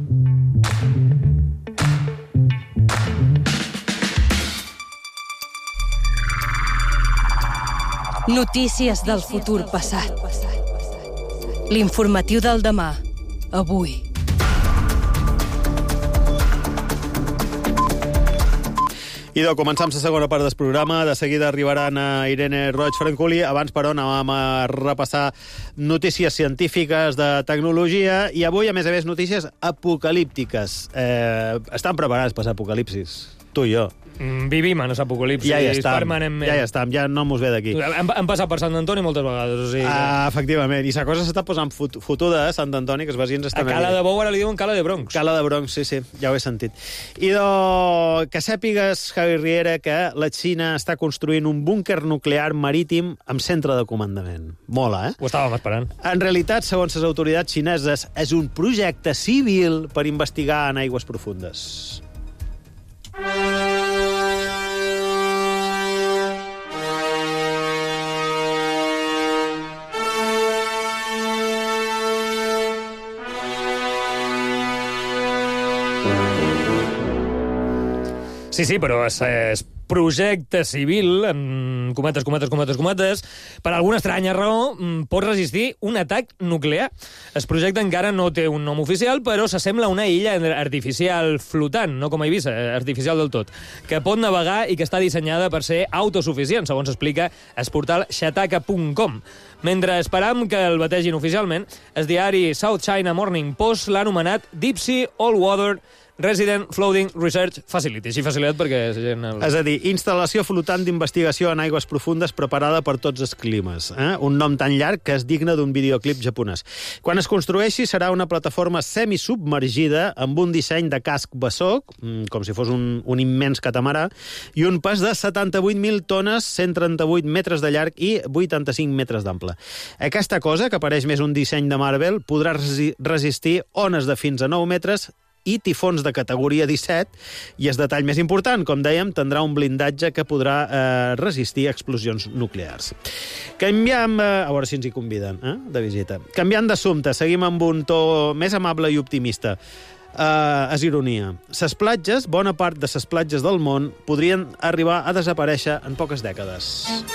Notícies del futur passat. L'informatiu del demà. Avui. Idò, començam la segona part del programa. De seguida arribaran a Irene Roig Franculi. Abans, però, anàvem a repassar notícies científiques de tecnologia i avui, a més a més, notícies apocalíptiques. Eh, estan preparats per l'apocalipsis? tu i jo. Vivim en l'apocalipsi. Ja hi estam, permanentment. ja hi estam, ja no mos ve d'aquí. Hem, hem passat per Sant Antoni moltes vegades. O sigui que... Ah, efectivament. I la cosa s'està posant fot fotuda, eh, Sant Antoni, que els veïns estan... A Cala de Bou ara li diuen Cala de Bronx. Cala de Bronx, sí, sí, ja ho he sentit. I do... que sàpigues, Javi Riera, que la Xina està construint un búnquer nuclear marítim amb centre de comandament. Mola, eh? Ho estàvem esperant. En realitat, segons les autoritats xineses, és un projecte civil per investigar en aigües profundes. Sí, sí, però és, és projecte civil, en cometes, cometes, cometes, cometes, per alguna estranya raó pot resistir un atac nuclear. El projecte encara no té un nom oficial, però s'assembla a una illa artificial flotant, no com a Eivissa, artificial del tot, que pot navegar i que està dissenyada per ser autosuficient, segons explica el portal shataka punt com. Mentre esperam que el bategin oficialment, el diari South China Morning Post l'ha anomenat Deep Sea All Water Resident Floating Research Facility. Així facilitat perquè... El... És a dir, instal·lació flotant d'investigació en aigües profundes preparada per tots els climes. Eh? Un nom tan llarg que és digne d'un videoclip japonès. Quan es construeixi serà una plataforma semisubmergida amb un disseny de casc bessó, com si fos un, un immens catamarà, i un pes de setanta-vuit mil tones, cent trenta-vuit metres de llarg i vuitanta-cinc metres d'ample. Aquesta cosa, que pareix més un disseny de Marvel, podrà resi resistir ones de fins a nou metres i tifons de categoria disset, i el detall més important, com dèiem, tindrà un blindatge que podrà eh, resistir explosions nuclears. Canviem, eh, a veure si ens hi conviden, eh, de visita. Canviant d'assumpte, seguim amb un to més amable i optimista. Uh, és ironia. Ses platges, bona part de ses platges del món, podrien arribar a desaparèixer en poques dècades.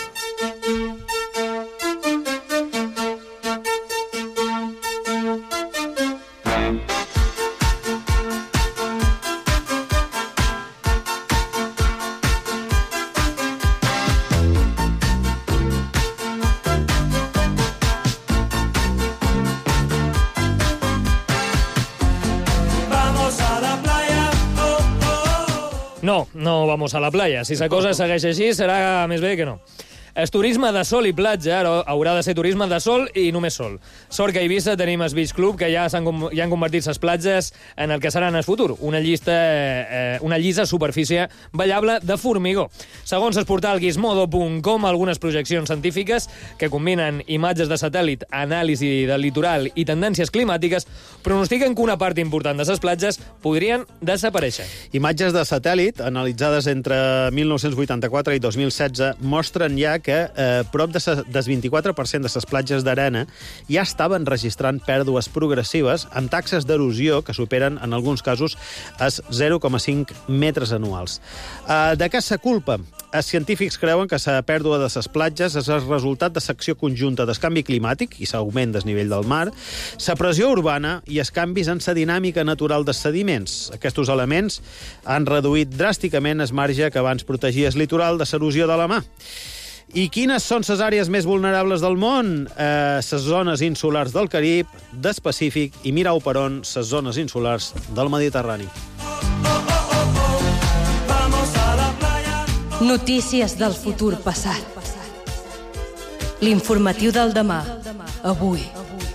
No, no vamos a la playa. Si la cosa segueix així, serà més bé que no. El turisme de sol i platja ara haurà de ser turisme de sol i només sol. Sort que a Eivissa tenim el Beach Club, que ja, han, ja han convertit les platges en el que seran el futur, una, llista, eh, una llisa superfície ballable de formigó. Segons el portal gizmodo punt com, algunes projeccions científiques que combinen imatges de satèl·lit, anàlisi del litoral i tendències climàtiques pronostiquen que una part important de les platges podrien desaparèixer. Imatges de satèl·lit, analitzades entre mil nou-cents vuitanta-quatre i dos mil setze, mostren ja que eh, prop de ses, del vint-i-quatre per cent de les platges d'arena ja estaven registrant pèrdues progressives amb taxes d'erosió que superen, en alguns casos, els zero coma cinc metres anuals. Eh, de què és la culpa? Els científics creuen que la pèrdua de les platges és el resultat de l'acció conjunta del canvi climàtic i l'augment del nivell del mar, la pressió urbana i els canvis en la dinàmica natural dels sediments. Aquests elements han reduït dràsticament el marge que abans protegia el litoral de l'erosió de la mà. I quines són les àrees més vulnerables del món? Eh, les zones insulars del Carib, del Pacífic i, mirau per on, les zones insulars del Mediterrani. Notícies del futur passat. L'informatiu del demà. Avui.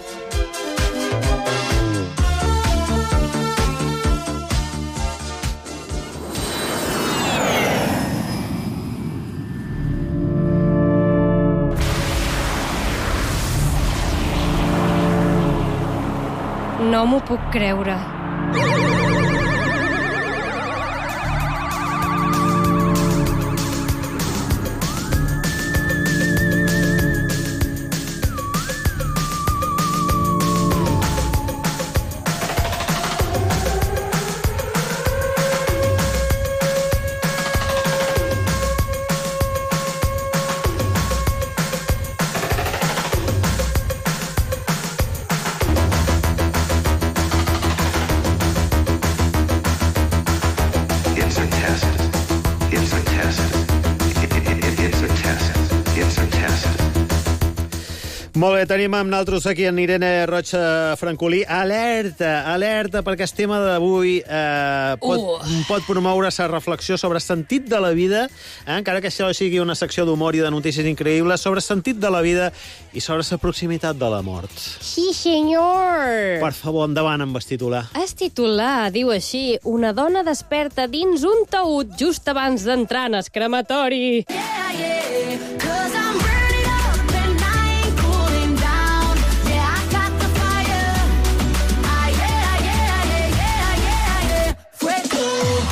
No m'ho puc creure. Molt bé, tenim amb nosaltres aquí en Irene Rocha Francolí. Alerta, alerta, perquè el tema d'avui eh, pot, uh. pot promoure la reflexió sobre el sentit de la vida, eh, encara que això sigui una secció d'humor i de notícies increïbles, sobre el sentit de la vida i sobre la proximitat de la mort. Sí, senyor! Per favor, endavant amb el titular. El titular diu així: una dona desperta dins un taüt just abans d'entrar en el crematori. Yeah, yeah, 'cause I'm burning up and I ain't cooling down. Yeah, I got the fire. Ah, yeah, yeah, yeah, yeah, yeah, yeah. Fuego.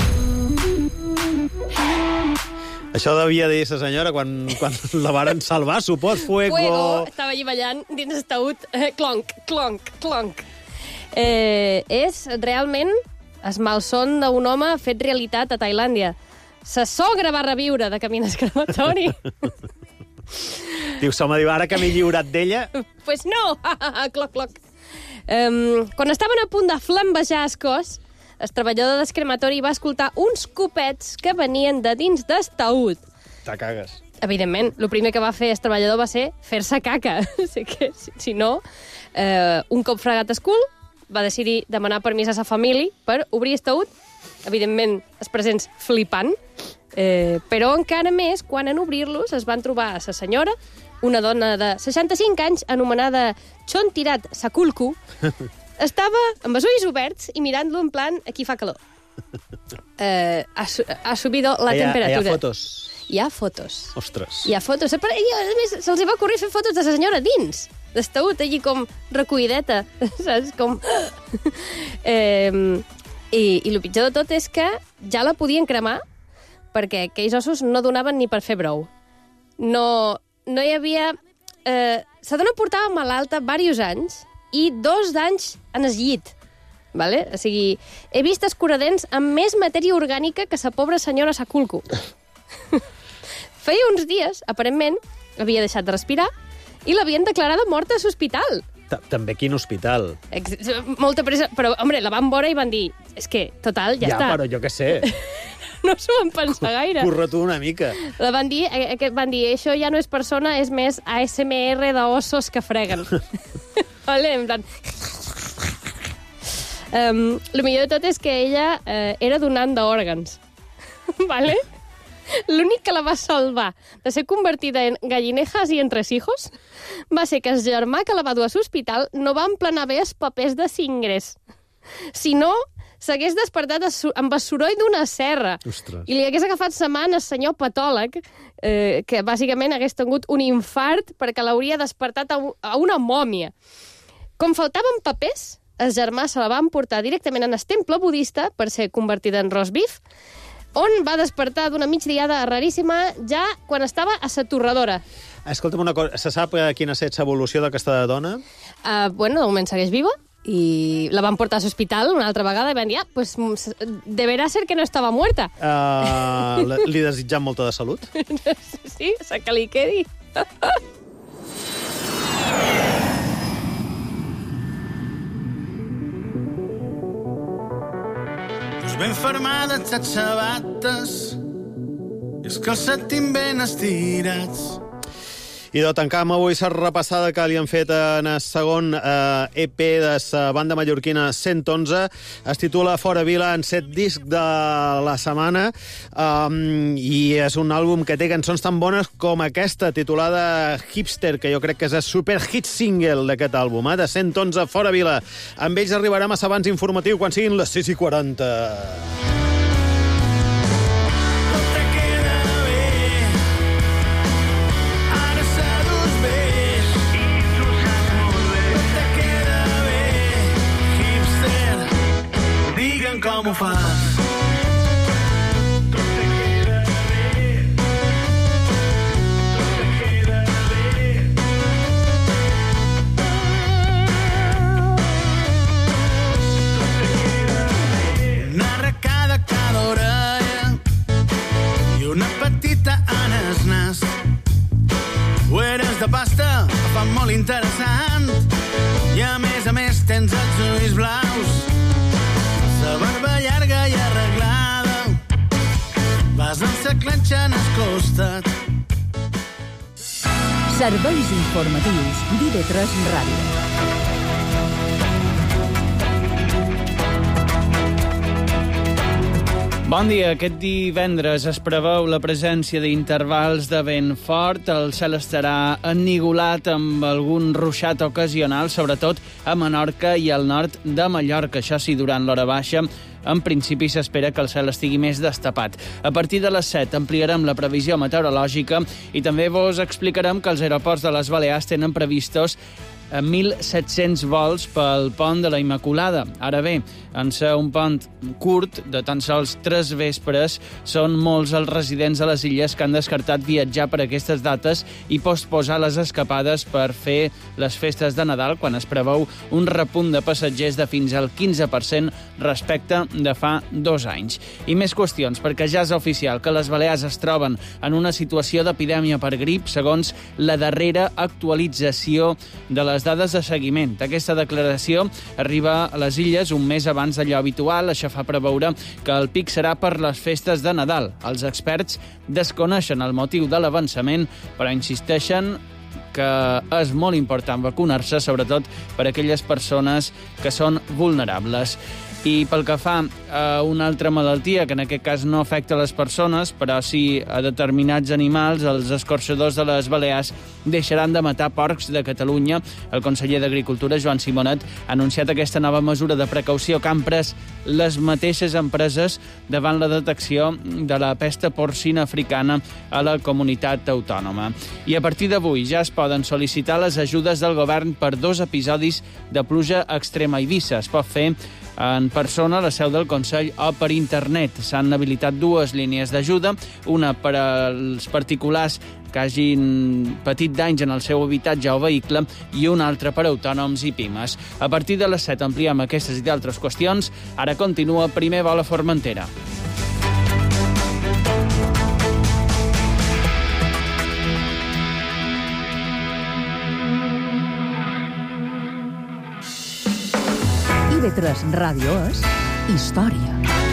Això devia dir la senyora quan, quan la varen salvar, supos, fuego... Fuego. Estava allí ballant dins el taüt. Eh, clonc, clonc, clonc. Eh, és realment el malson d'un home fet realitat a Tailàndia. Sa sogra va reviure de camí al crematori. Diu, s'home diu, ara que m'he lliurat d'ella... Pues no! Cloc, cloc. Um, quan estaven a punt de flambejar el cos, el treballador del crematori va escoltar uns copets que venien de dins del taüt. Te cagues. Evidentment, el primer que va fer el treballador va ser fer-se caca. Así que, si, si no, eh, un cop fregat el cul, va decidir demanar permís a sa família per obrir el taüt. Evidentment, els presents flipant, eh, però encara més quan en obrir-los es van trobar a sa senyora, una dona de seixanta-cinc anys anomenada Chontirat Sakulku. Estava amb els ulls oberts i mirant-lo en plan, aquí fa calor. Eh, ha, ha subido la hi ha, temperatura. Hi ha fotos. Hi ha fotos. Ostres. Hi ha fotos. I, a més, se'ls va ocorrir fer fotos de la senyora dins del taüt, allí com recollideta, saps? Com... eh, i, I el pitjor de tot és que ja la podien cremar perquè aquells ossos no donaven ni per fer brou. No, no hi havia... Eh, la dona portava malalta diversos anys i dos d'anys en el llit. Vale? O sigui, he vist escuradents amb més matèria orgànica que sa pobra senyora Sakulku. Feia uns dies, aparentment, havia deixat de respirar i l'havien declarada morta a l'hospital. També quin hospital? Ex molta pressa, però, hombre, la van veure i van dir, és que, total, ja, ja està. Ja, però jo què sé. No s'ho van pensar gaire. Corre tu una mica. La van dir, eh, van dir, això ja no és persona, és més A S M R d'ossos que freguen. Vale, en plan... Um, el millor de tot és que ella eh, era donant d'òrgans. Vale? L'únic que la va salvar de ser convertida en gallinejas i entresijos va ser que el germà que la va dur a l'hospital no va emplenar bé els papers de cingrés. Si no, s'hagués despertat amb el soroll d'una serra. Ostres. I li hagués agafat sa mà al senyor patòleg, eh, que bàsicament hagués tingut un infart perquè l'hauria despertat a, a una mòmia. Com faltaven papers, el germà se la va emportar directament en el temple budista per ser convertida en roast beef, on va despertar d'una migdiada raríssima ja quan estava a la torradora. Escolta'm una cosa, se sap quina ha estat l'evolució d'aquesta dona? Uh, bueno, de moment segueix viva i la van portar a l'hospital una altra vegada i van dir, ah, pues deberá ser que no estava muerta. Uh, li desitjam molta de salut. Sí, que li quedi. Ben fermades set sabates i els calcetins ben estirats. I de tancam avui la repassada que li han fet en el segon eh, E P de la banda mallorquina cent onze. Es titula Fora Vila, en set disc de la setmana, um, i és un àlbum que té cançons tan bones com aquesta, titulada Hipster, que jo crec que és el super hit single d'aquest àlbum, eh, de cent onze, Fora Vila. Amb ells arribarem a l'abans informatiu quan siguin les sis i quaranta. Com ho fas? Tot te queda bé. Tot te queda bé. Tot te queda bé. Una arracada a cada orella i una petita en el nas. Ho eres de pasta, fa molt interessant. I a més a més tens els ulls blaus. La barba llarga i arreglada, vas amb sa clenxa en el costat. Serveis informatius d'I V tres Ràdio. Bon dia. Aquest divendres es preveu la presència d'intervals de vent fort. El cel estarà ennigolat amb algun ruixat ocasional, sobretot a Menorca i al nord de Mallorca. Això sí, durant l'hora baixa, en principi s'espera que el cel estigui més destapat. A partir de les set ampliarem la previsió meteorològica i també vos explicarem que els aeroports de les Balears tenen previstos mil set-cents vols pel pont de la Immaculada. Ara bé, en ser un pont curt, de tan sols tres vespres, són molts els residents de les illes que han descartat viatjar per aquestes dates i posposar les escapades per fer les festes de Nadal, quan es preveu un repunt de passatgers de fins al quinze per cent respecte de fa dos anys. I més qüestions, perquè ja és oficial que les Balears es troben en una situació d'epidèmia per grip, segons la darrera actualització de les dades de seguiment. Aquesta declaració arriba a les illes un mes abans d'allò habitual. Això fa preveure que el pic serà per les festes de Nadal. Els experts desconeixen el motiu de l'avançament, però insisteixen que és molt important vacunar-se, sobretot per a aquelles persones que són vulnerables. I pel que fa a una altra malaltia, que en aquest cas no afecta les persones, però sí a determinats animals, els escorxadors de les Balears deixaran de matar porcs de Catalunya. El conseller d'Agricultura, Joan Simonet, ha anunciat aquesta nova mesura de precaució que han pres les mateixes empreses davant la detecció de la pesta porcina africana a la comunitat autònoma. I a partir d'avui ja es poden sol·licitar les ajudes del govern per dos episodis de pluja extrema a Eivissa. Es pot fer en persona a la seu del Consell o per internet. S'han habilitat dues línies d'ajuda, una per als particulars que hagin patit danys en el seu habitatge o vehicle i una altra per a autònoms i pimes. A partir de les set ampliem aquestes i d'altres qüestions. Ara continua Primer vol a Formentera. I V tres Ràdio és història.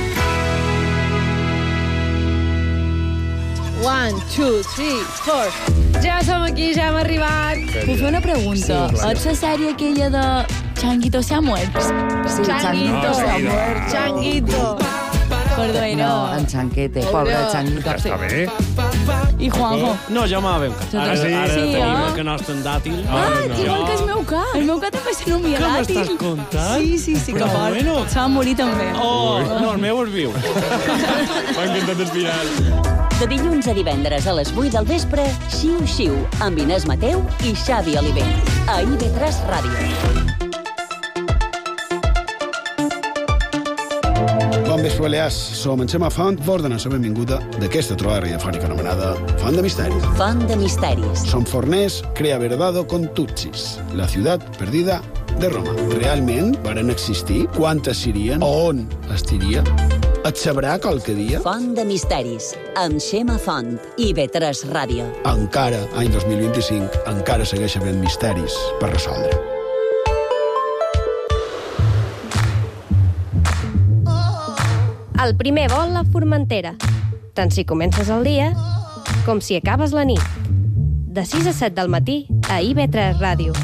One, two, three, four. Ja som aquí, ja hem arribat. Puc fer una pregunta? Sí, Ets la sèrie aquella de Changuito se ha muerto? Sí, Changuito se ha muerto. Changuito. Perdó, era... No, en Chanquete, pobre Changuito. Està bé. I Juanjo? No, ja m'ha veu. Ara sí, ara sí, tenim eh? el canasta en dàtil. Ah, igual que el meu ca. El meu ca també se nomia Què dàtil. m'estàs contant? Sí, sí, sí, que Però fort. bueno. Se va morir també. Oh, no, el meu és viu. M'ha encantat el final. De dilluns a divendres a les vuit del vespre, Xiu Xiu, amb Inés Mateu i Xavi Oliver. A I V tres Ràdio. Bon vespre, Balears. Som en Xema Font, vos donem la benvinguda d'aquesta trobada radiofònica anomenada Font de Misteris. Font de Misteris. Son forners crea Verdado con Tutsis, la ciutat perdida de Roma. Realment varen existir? Quantes serien? On estiria? Et sabrà qualque dia? Font de Misteris, amb Xema Font, I V tres Ràdio. Encara, any dos mil vint-i-cinc, encara segueix havent misteris per resoldre. El primer vol a Formentera. Tant si comences el dia com si acabes la nit. De sis a set del matí a I V tres Ràdio.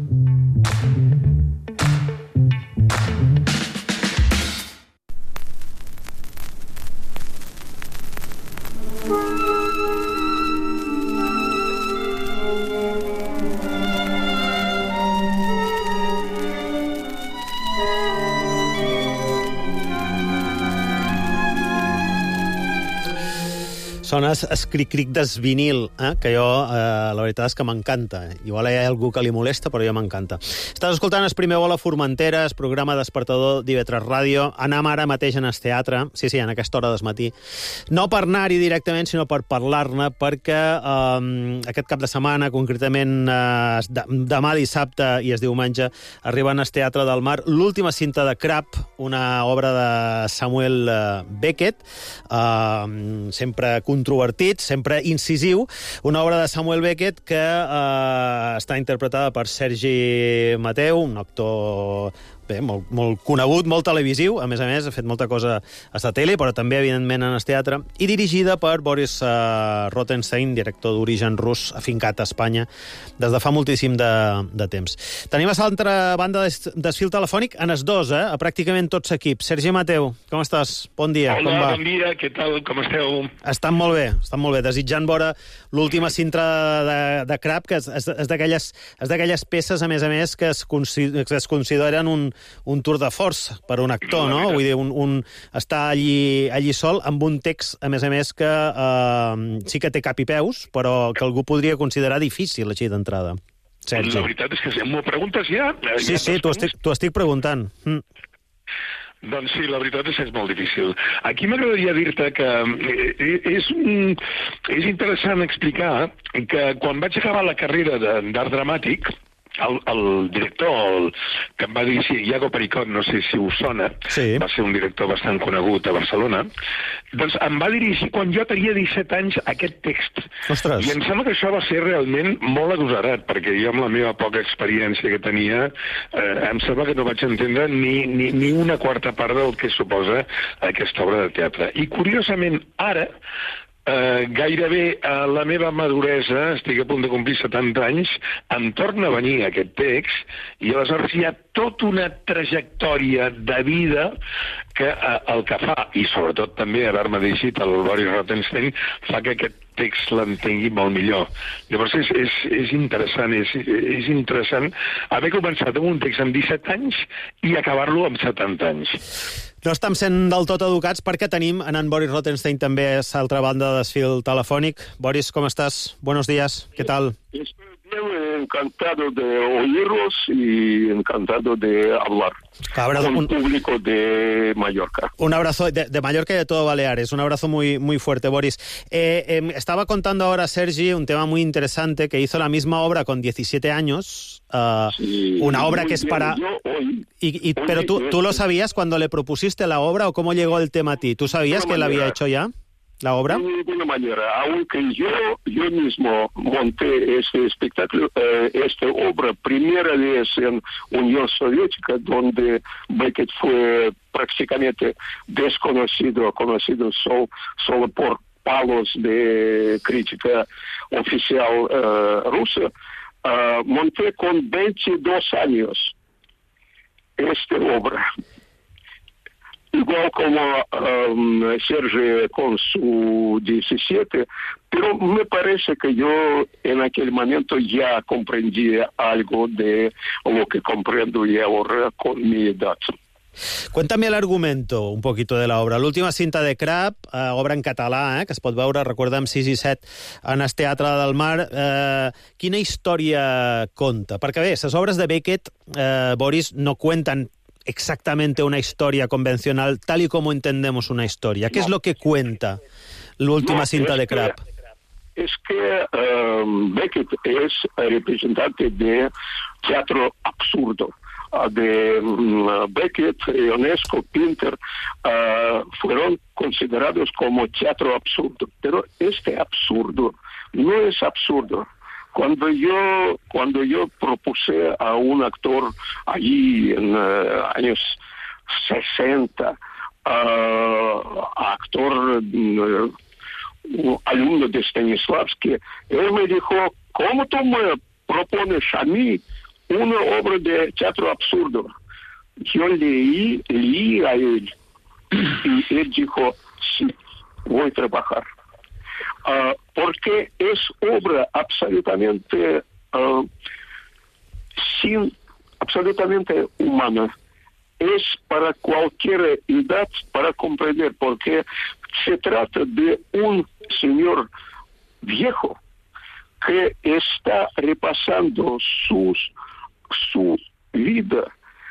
Sona es cric-cric d'esvinil, eh? que jo, eh, la veritat és que m'encanta. Igual hi ha algú que li molesta, però jo m'encanta. Estàs escoltant el Primer vol a Formentera, el programa despertador d'I V tres Ràdio. Anam ara mateix en el teatre, sí, sí, en aquesta hora del matí. No per anar-hi directament, sinó per parlar-ne, perquè eh, aquest cap de setmana, concretament eh, demà dissabte i es diumenge, arriba en el Teatre del Mar l'última cinta de Crab, una obra de Samuel Beckett, eh, sempre controvertit, sempre incisiu, una obra de Samuel Beckett que eh, està interpretada per Sergi Mateu, un actor bé, molt, molt conegut, molt televisiu, a més a més, ha fet molta cosa a la tele, però també, evidentment, en el teatre, i dirigida per Boris uh, Rothenstein, director d'origen rus, afincat a Espanya, des de fa moltíssim de, de temps. Tenim a l'altra banda des, desfil telefònic, en els dos, eh, a pràcticament tots l'equip. Sergi Mateu, com estàs? Bon dia, Hola, com va? bon dia, què tal, com esteu? Estan molt bé, estan molt bé, desitjant veure l'última cinta de, de Crab, que és, és, és d'aquelles peces, a més a més, que es, consider, que es consideren un, un tour de force per un actor, no? Vull dir, un, un, està allí, allí sol amb un text, a més a més, que eh, sí que té cap i peus, però que algú podria considerar difícil, així d'entrada. Sergi. La veritat és que si m'ho preguntes ja... Sí, ja sí, t'ho estic, t'ho estic preguntant. Mm. Doncs sí, la veritat és que és molt difícil. Aquí m'agradaria dir-te que és, un, és interessant explicar que quan vaig acabar la carrera d'art dramàtic, el, el director el, que em va dirigir, Iago Pericot, no sé si us sona, sí. Va ser un director bastant conegut a Barcelona, doncs em va dirigir quan jo tenia disset anys aquest text. Ostres. I em sembla que això va ser realment molt agosarat, perquè jo amb la meva poca experiència que tenia, eh, em sembla que no vaig entendre ni, ni, ni una quarta part del que suposa aquesta obra de teatre. I curiosament, ara, Uh, gairebé a la meva maduresa, estic a punt de complir setanta anys, em torna a venir aquest text i aleshores hi ha tota una trajectòria de vida que uh, el que fa, i sobretot també haver-me dirigit el Boris Rothenstein, fa que aquest text l'entengui molt millor. Llavors és, és, és interessant, és, és interessant haver començat amb un text amb disset anys i acabar-lo amb setanta anys. No estem sent del tot educats perquè tenim en, en Boris Rothenstein també a l'altra banda de desfil telefònic. Boris, com estàs? Buenos días, ¿qué tal? Estoy bien, encantado de oírlos y encantado de hablar abrazo, con un, público de Mallorca. Un abrazo de, de Mallorca y de todo Baleares. Un abrazo muy, muy fuerte, Boris. Eh, eh, estaba contando ahora Sergi un tema muy interesante, que hizo la misma obra con diecisiete años. Uh, sí, una obra que es para... Yo hoy, y, y, hoy pero tú, ¿tú lo sabías cuando le propusiste la obra o cómo llegó el tema a ti? ¿Tú sabías que él había hecho ya la obra? De ninguna manera, aunque yo, yo mismo monté este espectáculo, eh, esta obra, primera vez en Unión Soviética, donde Beckett fue prácticamente desconocido, conocido solo, solo por palos de crítica oficial eh, rusa. Uh, monté con veintidós años esta obra. Igual como um, Sergio con su diecisiete, pero me parece que yo en aquel momento ya comprendía algo de lo que comprendo y ahora con mi edad. Cuéntame el argumento un poquito de la obra. L'última cinta de Crab, eh, obra en català, eh, que es pot veure, recordem, sis i set en el Teatre del Mar. Eh, quina història conta? Perquè bé, les obres de Beckett, eh, Boris, no cuentan exactamente una historia convencional, tal y como entendemos una historia. ¿Qué no. es lo que cuenta la última no, cinta de Crab? Que, es que um, Beckett es representante de teatro absurdo. De um, Beckett, Ionesco, Pinter, uh, fueron considerados como teatro absurdo. Pero este absurdo no es absurdo. Cuando yo, cuando yo propuse a un actor allí en uh, años sesenta, uh, actor, uh, un alumno de Stanislavski, él me dijo, ¿cómo tú me propones a mí una obra de teatro absurdo? Yo leí, leí a él y él dijo, sí, voy a trabajar. Uh, porque es obra absolutamente uh, sin, absolutamente humana. Es para cualquier edad para comprender, porque se trata de un señor viejo que está repasando sus, su vida,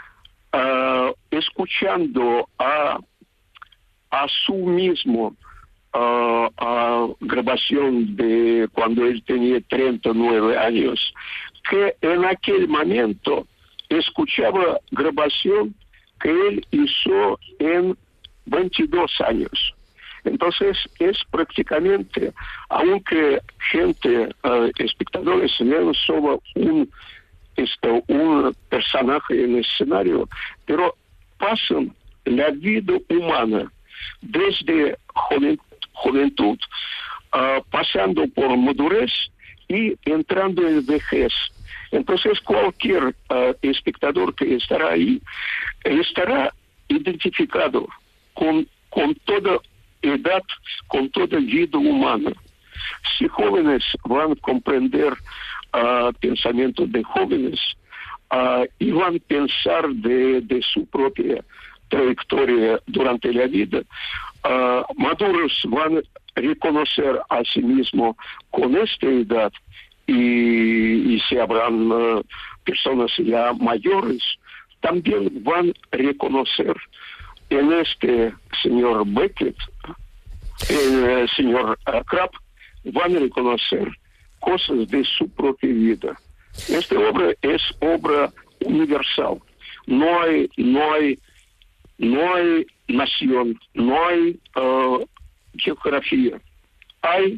uh, escuchando a, a su mismo Uh, uh, grabación de cuando él tenía treinta y nueve años, que en aquel momento escuchaba grabación que él hizo en veintidós años. Entonces es prácticamente, aunque gente, uh, espectadores, ven solo un está un personaje en el escenario, pero pasan la vida humana desde joven, juventud, uh, pasando por madurez y entrando en vejez. Entonces cualquier uh, espectador que estará ahí estará identificado con, con toda edad, con toda vida humana. Si jóvenes van a comprender uh, pensamientos de jóvenes uh, y van a pensar de, de su propia trayectoria durante la vida, uh, maduros van a reconocer a sí mismos con esta edad y, y si habrán uh, personas ya mayores, también van a reconocer en este señor Beckett, el señor uh, Krapp, van a reconocer cosas de su propia vida. Esta obra es obra universal. No hay, no hay, no hay nación, no hay uh, geografía. Hay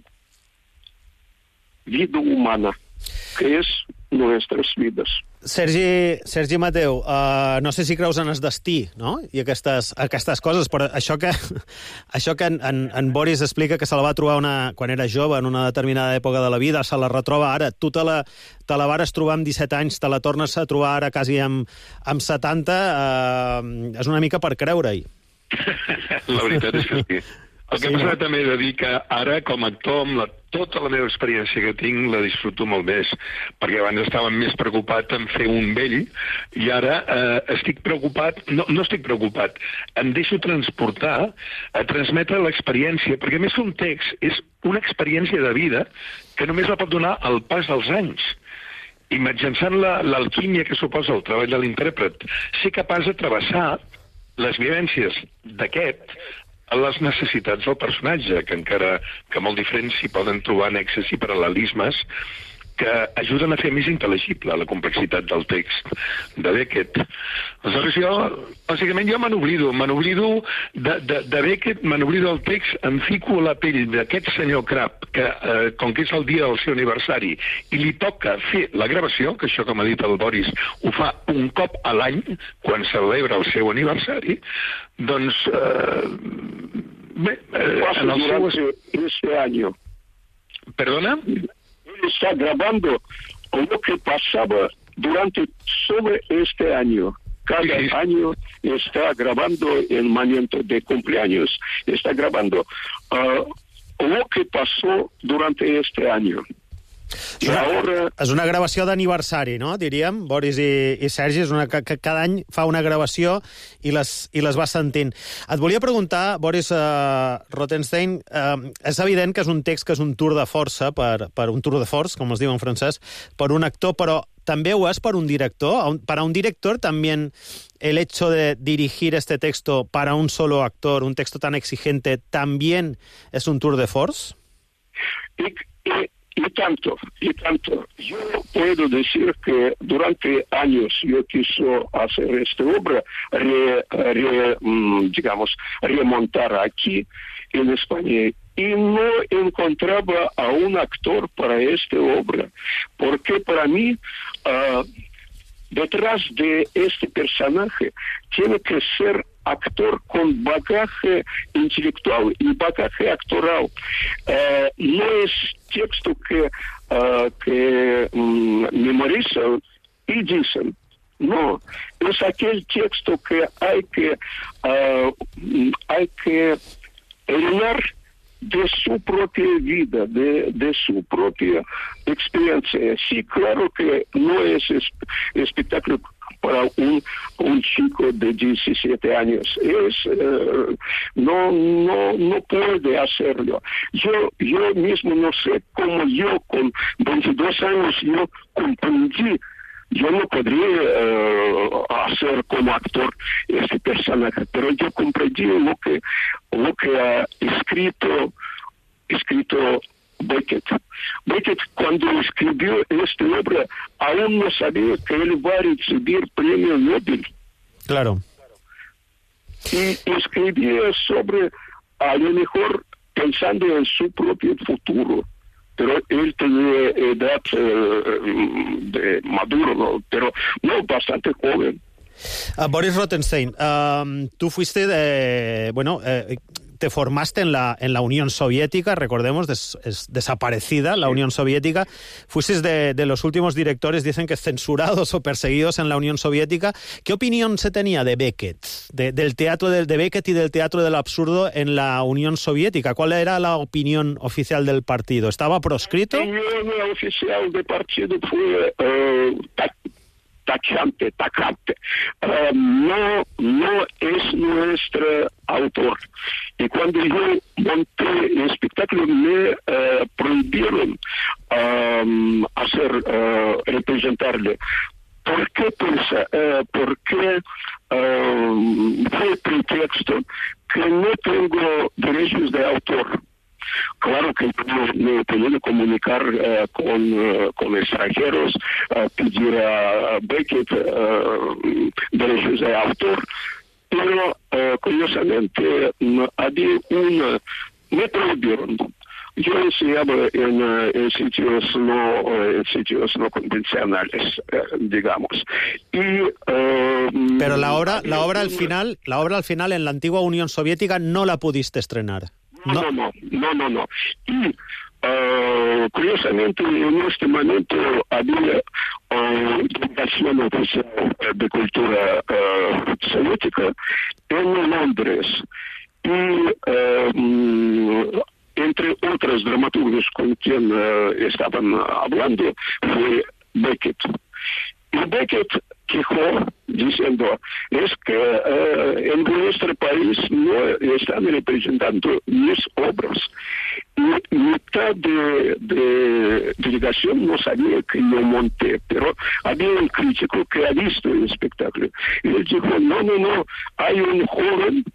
vida humana, que és nuestras vides. Sergi, Sergi Mateu, uh, no sé si creus en el destí, no? I aquestes, aquestes coses, però això que, això que en, en, en Boris explica que se la va trobar una, quan era jove, en una determinada època de la vida, se la retroba ara. Tu te la, te la vares trobar amb disset anys, te la tornes a trobar ara quasi amb, amb setanta, uh, és una mica per creure-hi. La veritat és que sí. El que sí, passa no? també he de dir que ara, com a actor, amb la, tota la meva experiència que tinc, la disfruto molt més, perquè abans estava més preocupat en fer un vell, i ara eh, estic preocupat, no, no estic preocupat, em deixo transportar, a transmetre l'experiència, perquè més que un text és una experiència de vida que només la pot donar el pas dels anys. I mitjançant l'alquímia la, que suposa el treball de l'intèrpret, ser capaç de travessar les vivències d'aquest a les necessitats del personatge, que encara que molt diferents s'hi poden trobar annexes i paral·lelismes que ajuden a fer més intel·ligible la complexitat del text de Beckett. Aleshores jo, bàsicament jo me n'oblido, me n'oblido de, de, de Beckett, me n'oblido del text, em fico a la pell d'aquest senyor Krapp, que eh, com que és el dia del seu aniversari, i li toca fer la gravació, que això, com ha dit el Boris, ho fa un cop a l'any, quan celebra el seu aniversari, doncs, eh, bé, eh, en el seu... Este año. Perdona? Está grabando lo que pasaba durante sobre este año. Cada sí, sí. año está grabando el momento de cumpleaños, está grabando uh, lo que pasó durante este año. És una, ahora... és una gravació d'aniversari, no? Diríem, Boris i, i Sergi, és una que, que cada any fa una gravació i les, i les va sentint. Et volia preguntar, Boris uh, Rothenstein, uh, és evident que és un text que és un tour de força, per, per un tour de force, com es diu en francès, per un actor, però també ho és per un director. Para un director también el hecho de dirigir este texto para un solo actor, un texto tan exigente, también es un tour de force? Y, y... Y tanto, y tanto. Yo puedo decir que durante años yo quiso hacer esta obra, re, re, digamos, remontar aquí en España, y no encontraba a un actor para esta obra, porque para mí, uh, detrás de este personaje tiene que ser actor con bagaje intelectual y bagaje actoral. Uh, no es texto que, uh, que um, memorizan y dicen. No, es aquel texto que hay que, uh, hay que llenar de su propia vida, de, de su propia experiencia. Sí, claro que no es espectáculo para un, un chico de diecisiete años. Es, uh, no, no, no puede hacerlo. Yo, yo mismo no sé cómo yo con veintidós años yo comprendí. Yo no podría uh, hacer como actor ese personaje, pero yo comprendí lo que, lo que ha escrito, escrito Beckett. Beckett, cuando escribió esta obra, aún no sabía que él va a recibir premio Nobel. Claro. Y escribía sobre, a lo mejor, pensando en su propio futuro, pero él tenía edad eh, de maduro, ¿no? Pero no, bastante joven. Uh, Boris Rothenstein, uh, tú fuiste de, bueno, eh, te formaste en la, en la Unión Soviética, recordemos, des, es desaparecida la Unión Soviética. Fuiste de, de los últimos directores, dicen que censurados o perseguidos en la Unión Soviética. ¿Qué opinión se tenía de Beckett, de, del teatro de, de Beckett y del teatro del absurdo en la Unión Soviética? ¿Cuál era la opinión oficial del partido? ¿Estaba proscrito? La opinión oficial del partido fue uh, tachante, tacante. Uh, no, no es nuestro autor. Y cuando yo monté el espectáculo me uh, prohibieron um, hacer, uh, representarle. ¿Por qué? Pues, uh, porque uh, fue pretexto que no tengo derechos de autor. Claro que no, no he podido comunicar uh, con, uh, con extranjeros, uh, pedir a Beckett uh, derechos de autor, pero uh, curiosamente no, había una, me prohibieron. Yo enseñaba en, uh, en sitios no uh, en sitios no convencionales, uh, digamos. Y, uh, pero la obra, la obra al final, la obra al final en la antigua Unión Soviética no la pudiste estrenar. No, no, no, no, no, no. Y uh, curiosamente en este momento había uh, delegación oficial de cultura uh, soviética en Londres. Y uh, entre otros dramaturgos con quien uh, estaban hablando fue Beckett. Y Beckett quejó diciendo, es que uh, en nuestro país no están representando mis obras. Y mitad de, de delegación no sabía que yo monté, pero había un crítico que ha visto el espectáculo. Y él dijo, no, no, no, hay un joven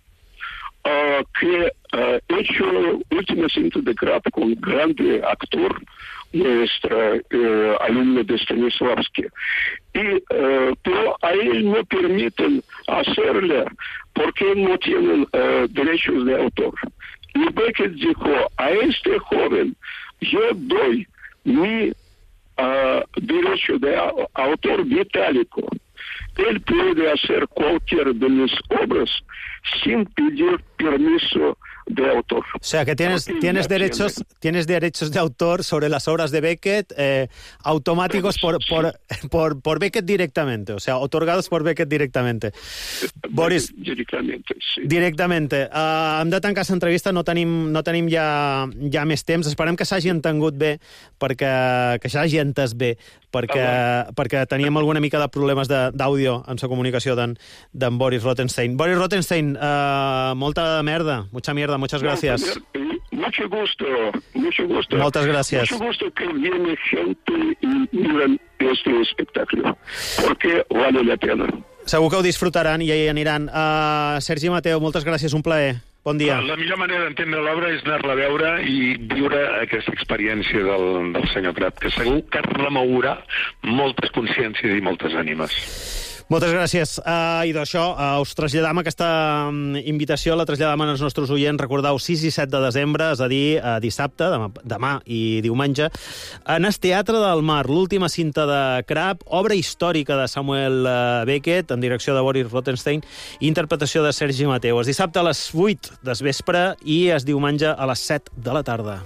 uh, que ha uh, hecho última cinta de Krab con grande actor, nuestra eh, alumna de Stanislavski. Y, eh, pero a él no permiten hacerla porque no tienen eh, derechos de autor. Y Beckett dijo, a este joven yo doy mi uh, derecho de a, autor vitálico. Él puede hacer cualquier de mis obras sin pedir permiso de autor. O sea, que tienes, tienes, derechos, tienes derechos de autor sobre las obras de Beckett eh, automáticos por, por, por, por Beckett directamente, o sea, otorgados por Beckett directamente. Boris, directamente, sí. Directamente. Uh, hem de tancar aquesta entrevista, no tenim, no tenim ja, ja més temps. Esperem que s'hagi entengut bé, perquè, que s'hagi entès bé, perquè, ah, perquè teníem alguna mica de problemes d'àudio en la comunicació d'en Boris Rothenstein. Boris Rothenstein, uh, molta merda, mucha mierda, muchas gracias. Mucho gusto, mucho gusto. Moltes gràcies. Mucho gusto que viene gente y miran este espectáculo, porque vale la pena. Segur que ho disfrutaran i hi aniran. Uh, Sergi Mateu, moltes gràcies, un plaer. Bon dia. La, la millor manera d'entendre l'obra és anar-la a veure i viure aquesta experiència del, del senyor Krab, que segur que remourà moltes consciències i moltes ànimes. Moltes gràcies. Uh, I d'això uh, us traslladam aquesta um, invitació, la traslladam als nostres oients. Recordeu, sis i set de desembre, és a dir, uh, dissabte, demà, demà i diumenge, en el Teatre del Mar, l'última cinta de Krab, obra històrica de Samuel uh, Beckett, en direcció de Boris Rothenstein, i interpretació de Sergi Mateu. És dissabte a les vuit del vespre i és diumenge a les set de la tarda.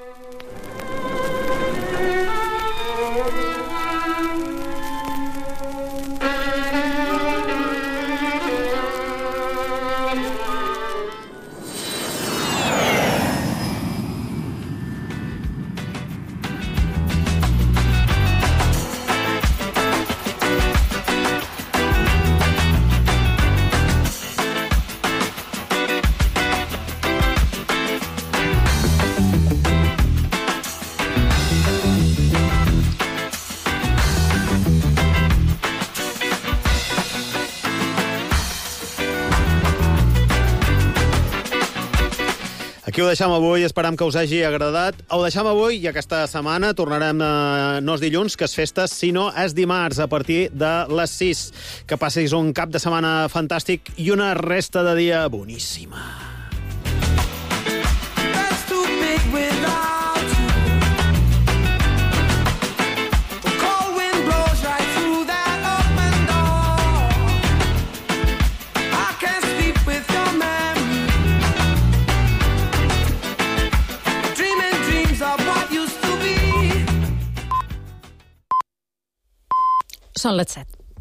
Aquí ho deixem avui, esperam que us hagi agradat. Ho deixem avui i aquesta setmana tornarem, eh, no és dilluns, que és festes, sinó és dimarts a partir de les sis. Que passis un cap de setmana fantàstic i una resta de dia boníssima. Són les set.